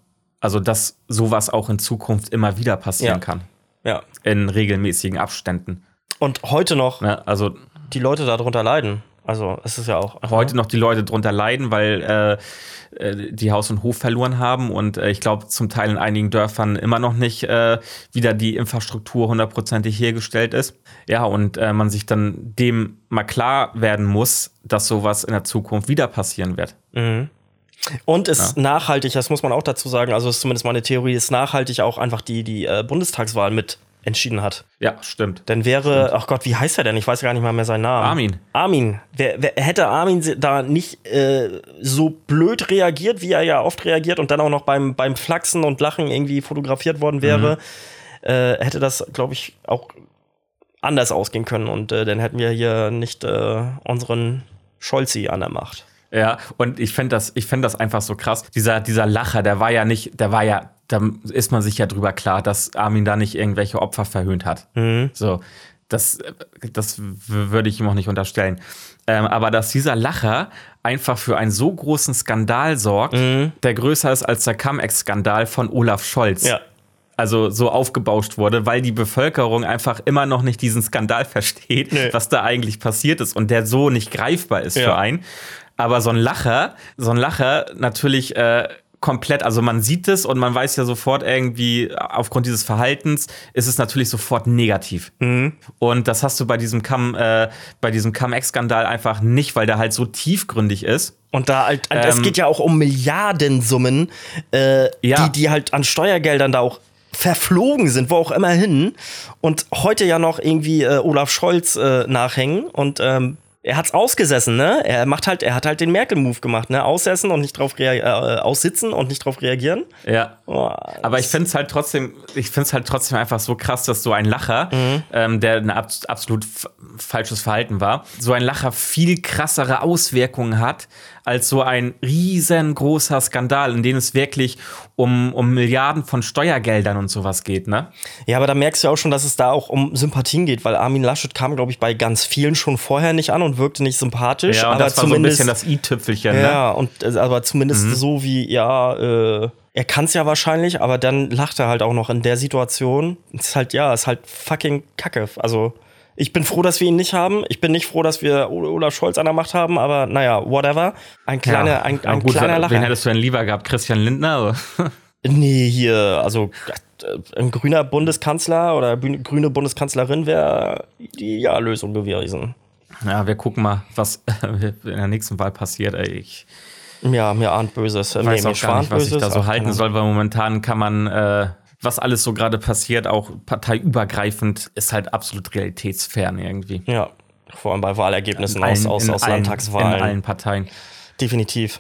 Also, dass sowas auch in Zukunft immer wieder passieren Ja. kann. Ja. In regelmäßigen Abständen. Und heute noch Ja, also die Leute darunter leiden. Also, es ist ja auch. heute noch die Leute drunter leiden, weil äh, äh, die Haus und Hof verloren haben und äh, ich glaube zum Teil in einigen Dörfern immer noch nicht äh, wieder die Infrastruktur hundertprozentig hergestellt ist. Ja, und äh, man sich dann dem mal klar werden muss, dass sowas in der Zukunft wieder passieren wird. Mhm. Und ist Ja. nachhaltig, das muss man auch dazu sagen, also ist zumindest meine Theorie, ist nachhaltig auch einfach die, die äh, Bundestagswahl mit entschieden hat. Ja, stimmt. Dann wäre, ach Gott, wie heißt er denn? Ich weiß gar nicht mal mehr seinen Namen. Armin. Armin. Wer, wer, hätte Armin da nicht äh, so blöd reagiert, wie er ja oft reagiert und dann auch noch beim, beim Flachsen und Lachen irgendwie fotografiert worden wäre, mhm. äh, hätte das, glaube ich, auch anders ausgehen können. Und äh, dann hätten wir hier nicht äh, unseren Scholzi an der Macht. Ja, und ich fände das, ich fänd das einfach so krass. Dieser, dieser Lacher, der war ja nicht, der war ja, da ist man sich ja drüber klar, dass Armin da nicht irgendwelche Opfer verhöhnt hat. Mhm. So, das, das würde ich ihm auch nicht unterstellen. Ähm, aber dass dieser Lacher einfach für einen so großen Skandal sorgt, Mhm. der größer ist als der Cum-Ex-Skandal von Olaf Scholz. Ja. Also so aufgebauscht wurde, weil die Bevölkerung einfach immer noch nicht diesen Skandal versteht, Nee. was da eigentlich passiert ist und der so nicht greifbar ist Ja. für einen. Aber so ein Lacher, so ein Lacher natürlich äh, komplett, also man sieht es und man weiß ja sofort irgendwie, aufgrund dieses Verhaltens ist es natürlich sofort negativ. Mhm. Und das hast du bei diesem Cum, äh, bei diesem Cum-Ex-Skandal einfach nicht, weil der halt so tiefgründig ist. Und da halt, es Ähm, geht ja auch um Milliardensummen, äh, Ja. die, die halt an Steuergeldern da auch verflogen sind, wo auch immer hin. Und heute ja noch irgendwie äh, Olaf Scholz äh, nachhängen. Und ähm, er hat's ausgesessen, ne? Er macht halt, er hat halt den Merkel-Move gemacht, ne? Aussetzen und nicht drauf rea- äh, aussitzen und nicht drauf reagieren. Ja. Oh, Aber ich finde es halt trotzdem, ich finde es halt trotzdem einfach so krass, dass so ein Lacher, Mhm. ähm, der ein ab absolut f- falsches Verhalten war, so ein Lacher viel krassere Auswirkungen hat als so ein riesengroßer Skandal, in dem es wirklich um, um Milliarden von Steuergeldern und sowas geht, ne? Ja, aber da merkst du ja auch schon, dass es da auch um Sympathien geht, weil Armin Laschet kam, glaube ich, bei ganz vielen schon vorher nicht an und wirkte nicht sympathisch. Ja, und aber das war so ein bisschen das i-Tüpfelchen, ne? Ja, und äh, aber zumindest Mhm. so wie, ja, äh, er kann es ja wahrscheinlich, aber dann lacht er halt auch noch in der Situation. Ist halt, ja, ist halt fucking Kacke. Also, ich bin froh, dass wir ihn nicht haben. Ich bin nicht froh, dass wir O- Olaf Scholz an der Macht haben, aber naja, whatever. Ein kleiner, Ja. ein, Ja, ein gut, kleiner wen Lacher. hättest du denn lieber gehabt? Christian Lindner? Nee, hier, also äh, ein grüner Bundeskanzler oder bü- grüne Bundeskanzlerin wäre die ja, Lösung gewesen. Ja, wir gucken mal, was in der nächsten Wahl passiert. Ey, ich Ja, mir ahnt Böses. Äh, weiß mir auch gar nicht, was ich Böses, da so ach, halten keine soll, weil momentan kann man, äh, was alles so gerade passiert, auch parteiübergreifend, ist halt absolut realitätsfern irgendwie. Ja, vor allem bei Wahlergebnissen In allen- aus, aus, in aus allen- Landtagswahlen. In allen Parteien. Definitiv.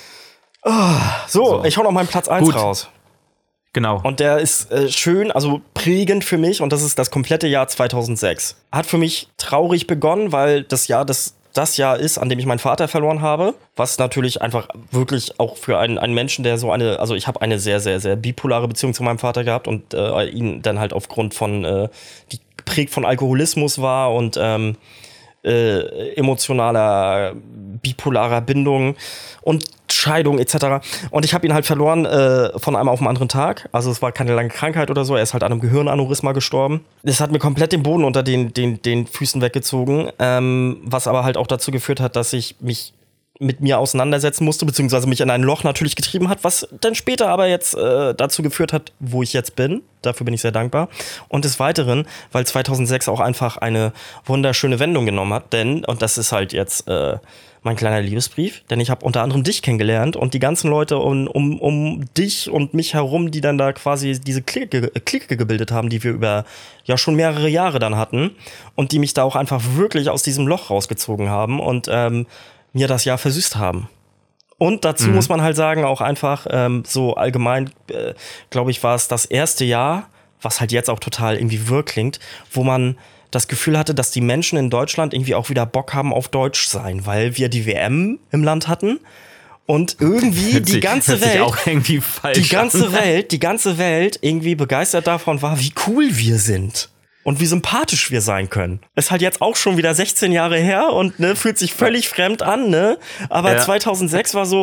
Ah, so, So. ich hau noch meinen Platz eins Gut. raus. Genau. Und der ist äh, schön, also prägend für mich. Und das ist das komplette Jahr zweitausendsechs. Hat für mich traurig begonnen, weil das Jahr das, das Jahr ist, an dem ich meinen Vater verloren habe. Was natürlich einfach wirklich auch für einen, einen Menschen, der so eine, also ich habe eine sehr, sehr, sehr bipolare Beziehung zu meinem Vater gehabt und äh, ihn dann halt aufgrund von, äh, die geprägt von Alkoholismus war und ähm, äh, emotionaler, bipolarer Bindung und Scheidung et cetera. Und ich habe ihn halt verloren äh, von einem auf den anderen Tag. Also es war keine lange Krankheit oder so. Er ist halt an einem Gehirnaneurysma gestorben. Das hat mir komplett den Boden unter den, den, den Füßen weggezogen. Ähm, was aber halt auch dazu geführt hat, dass ich mich mit mir auseinandersetzen musste, beziehungsweise mich in ein Loch natürlich getrieben hat, was dann später aber jetzt äh, dazu geführt hat, wo ich jetzt bin. Dafür bin ich sehr dankbar. Und des Weiteren, weil zweitausendsechs auch einfach eine wunderschöne Wendung genommen hat, denn, und das ist halt jetzt äh, mein kleiner Liebesbrief, denn ich habe unter anderem dich kennengelernt und die ganzen Leute um, um, um dich und mich herum, die dann da quasi diese Clique, Clique gebildet haben, die wir über ja schon mehrere Jahre dann hatten und die mich da auch einfach wirklich aus diesem Loch rausgezogen haben und ähm, mir das Jahr versüßt haben. Und dazu Mhm. muss man halt sagen, auch einfach ähm, so allgemein, äh, glaube ich, war es das erste Jahr, was halt jetzt auch total irgendwie wirr klingt, wo man das Gefühl hatte, dass die Menschen in Deutschland irgendwie auch wieder Bock haben auf Deutsch sein, weil wir die W M im Land hatten und irgendwie Hört die sich- ganze hört sich Welt, auch irgendwie falsch die ganze an. Welt, die ganze Welt irgendwie begeistert davon war, wie cool wir sind. Und wie sympathisch wir sein können. Ist halt jetzt auch schon wieder sechzehn Jahre her und ne, fühlt sich völlig fremd an, ne? Aber Ja. zweitausendsechs war so,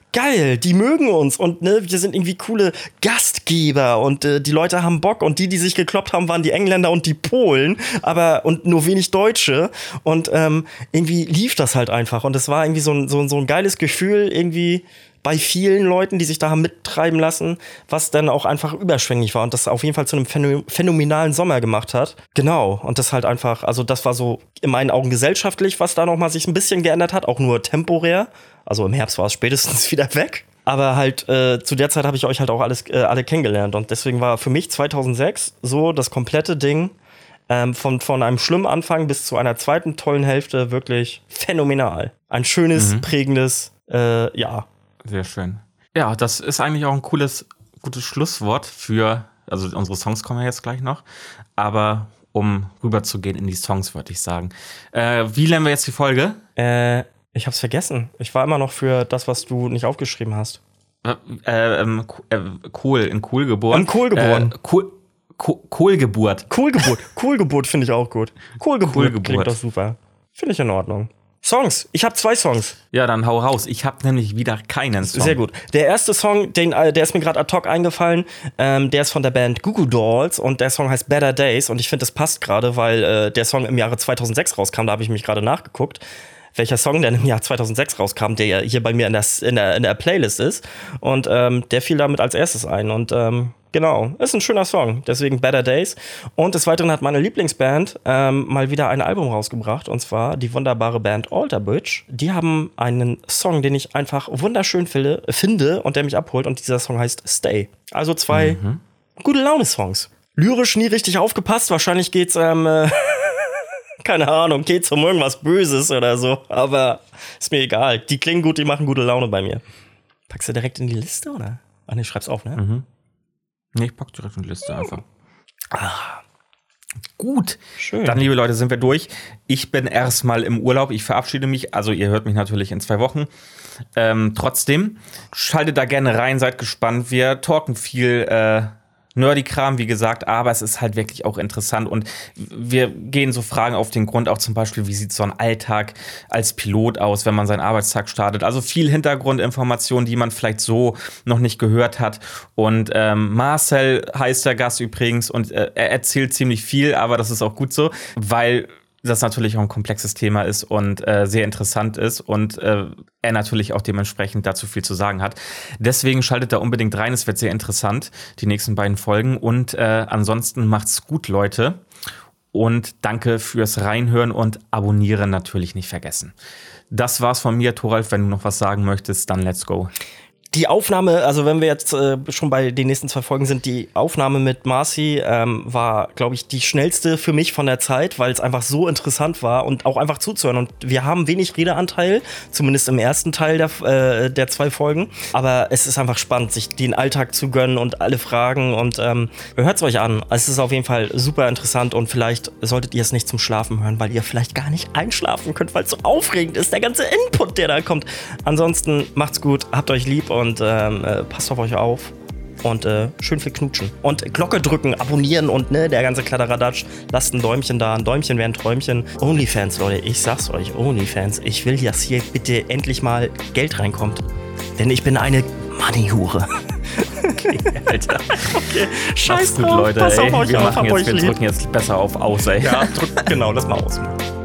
geil, die mögen uns und ne, wir sind irgendwie coole Gastgeber und äh, die Leute haben Bock und die, die sich gekloppt haben, waren die Engländer und die Polen, aber und nur wenig Deutsche und ähm, irgendwie lief das halt einfach und es war irgendwie so ein, so, so ein geiles Gefühl irgendwie bei vielen Leuten, die sich da haben mittreiben lassen, was dann auch einfach überschwänglich war und das auf jeden Fall zu einem phänomenalen Sommer gemacht hat. Genau, und das halt einfach, also das war so in meinen Augen gesellschaftlich, was da nochmal sich ein bisschen geändert hat, auch nur temporär. Also im Herbst war es spätestens wieder weg. Aber halt äh, zu der Zeit habe ich euch halt auch alles, äh, alle kennengelernt und deswegen war für mich zweitausendsechs so das komplette Ding ähm, von, von einem schlimmen Anfang bis zu einer zweiten tollen Hälfte wirklich phänomenal. Ein schönes, mhm. prägendes, äh, ja, sehr schön. Ja, das ist eigentlich auch ein cooles, gutes Schlusswort für, also unsere Songs kommen ja jetzt gleich noch, aber um rüberzugehen in die Songs, würde ich sagen. Äh, wie nennen wir jetzt die Folge? Äh, ich hab's vergessen. Ich war immer noch für das, was du nicht aufgeschrieben hast. Äh, ähm, äh, Kohl, in Kohl geboren. In Kohl geboren. Äh, Kohl, Kohl, Kohlgeburt. Kohlgeburt. Kohlgeburt finde ich auch gut. Kohlgeburt, Kohlgeburt klingt doch super. Finde ich in Ordnung. Songs. Ich habe zwei Songs. Ja, dann hau raus. Ich habe nämlich wieder keinen Song. Sehr gut. Der erste Song, den, der ist mir gerade ad hoc eingefallen, ähm, der ist von der Band Goo Goo Dolls und der Song heißt Better Days und ich finde, das passt gerade, weil äh, der Song im Jahre zweitausendsechs rauskam, da habe ich mich gerade nachgeguckt, welcher Song denn im Jahr zweitausendsechs rauskam, der hier bei mir in der, in der, in der Playlist ist und ähm, der fiel damit als erstes ein und ähm, genau, ist ein schöner Song, deswegen Better Days. Und des Weiteren hat meine Lieblingsband ähm, mal wieder ein Album rausgebracht, und zwar die wunderbare Band Alter Bridge. Die haben einen Song, den ich einfach wunderschön finde, finde und der mich abholt, und dieser Song heißt Stay. Also zwei mhm. gute Laune-Songs. Lyrisch nie richtig aufgepasst, wahrscheinlich geht's, ähm, äh, keine Ahnung, geht's um irgendwas Böses oder so, aber ist mir egal. Die klingen gut, die machen gute Laune bei mir. Packst du direkt in die Liste, oder? Ach nee, schreib's auf, ne? Mhm. Nee, ich pack direkt in die Liste einfach. Ah, gut. Schön. Dann, liebe Leute, sind wir durch. Ich bin erstmal im Urlaub. Ich verabschiede mich. Also, ihr hört mich natürlich in zwei Wochen. Ähm, trotzdem, schaltet da gerne rein, seid gespannt. Wir talken viel äh, Nerdy-Kram, wie gesagt, aber es ist halt wirklich auch interessant und wir gehen so Fragen auf den Grund, auch zum Beispiel, wie sieht so ein Alltag als Pilot aus, wenn man seinen Arbeitstag startet. Also viel Hintergrundinformationen, die man vielleicht so noch nicht gehört hat. Und ähm, Marcel heißt der Gast übrigens und äh, er erzählt ziemlich viel, aber das ist auch gut so, weil das natürlich auch ein komplexes Thema ist und äh, sehr interessant ist und äh, er natürlich auch dementsprechend dazu viel zu sagen hat. Deswegen schaltet da unbedingt rein, es wird sehr interessant, die nächsten beiden Folgen. Und äh, ansonsten macht's gut, Leute. Und danke fürs Reinhören und Abonnieren natürlich nicht vergessen. Das war's von mir, Thoralf. Wenn du noch was sagen möchtest, dann let's go. Die Aufnahme, also wenn wir jetzt äh, schon bei den nächsten zwei Folgen sind, die Aufnahme mit Marci ähm, war, glaube ich, die schnellste für mich von der Zeit, weil es einfach so interessant war und auch einfach zuzuhören. Und wir haben wenig Redeanteil, zumindest im ersten Teil der, äh, der zwei Folgen. Aber es ist einfach spannend, sich den Alltag zu gönnen und alle Fragen. Und ähm, hört's euch an. Es ist auf jeden Fall super interessant und vielleicht solltet ihr es nicht zum Schlafen hören, weil ihr vielleicht gar nicht einschlafen könnt, weil es so aufregend ist, der ganze Input, der da kommt. Ansonsten macht's gut, habt euch lieb und ähm, äh, passt auf euch auf und äh, schön viel knutschen. Und Glocke drücken, abonnieren und ne, der ganze Kladderadatsch. Lasst ein Däumchen da, ein Däumchen wäre ein Träumchen. OnlyFans, Leute, ich sag's euch, OnlyFans. Ich will, dass hier bitte endlich mal Geld reinkommt. Denn ich bin eine Money-Hure. Okay, Alter. Okay, scheiß gut, Leute. Pass ey. auf euch wir auf, machen jetzt, euch wir lieb. drücken jetzt besser auf aus, ey. Ja, drückt, genau, lass mal aus.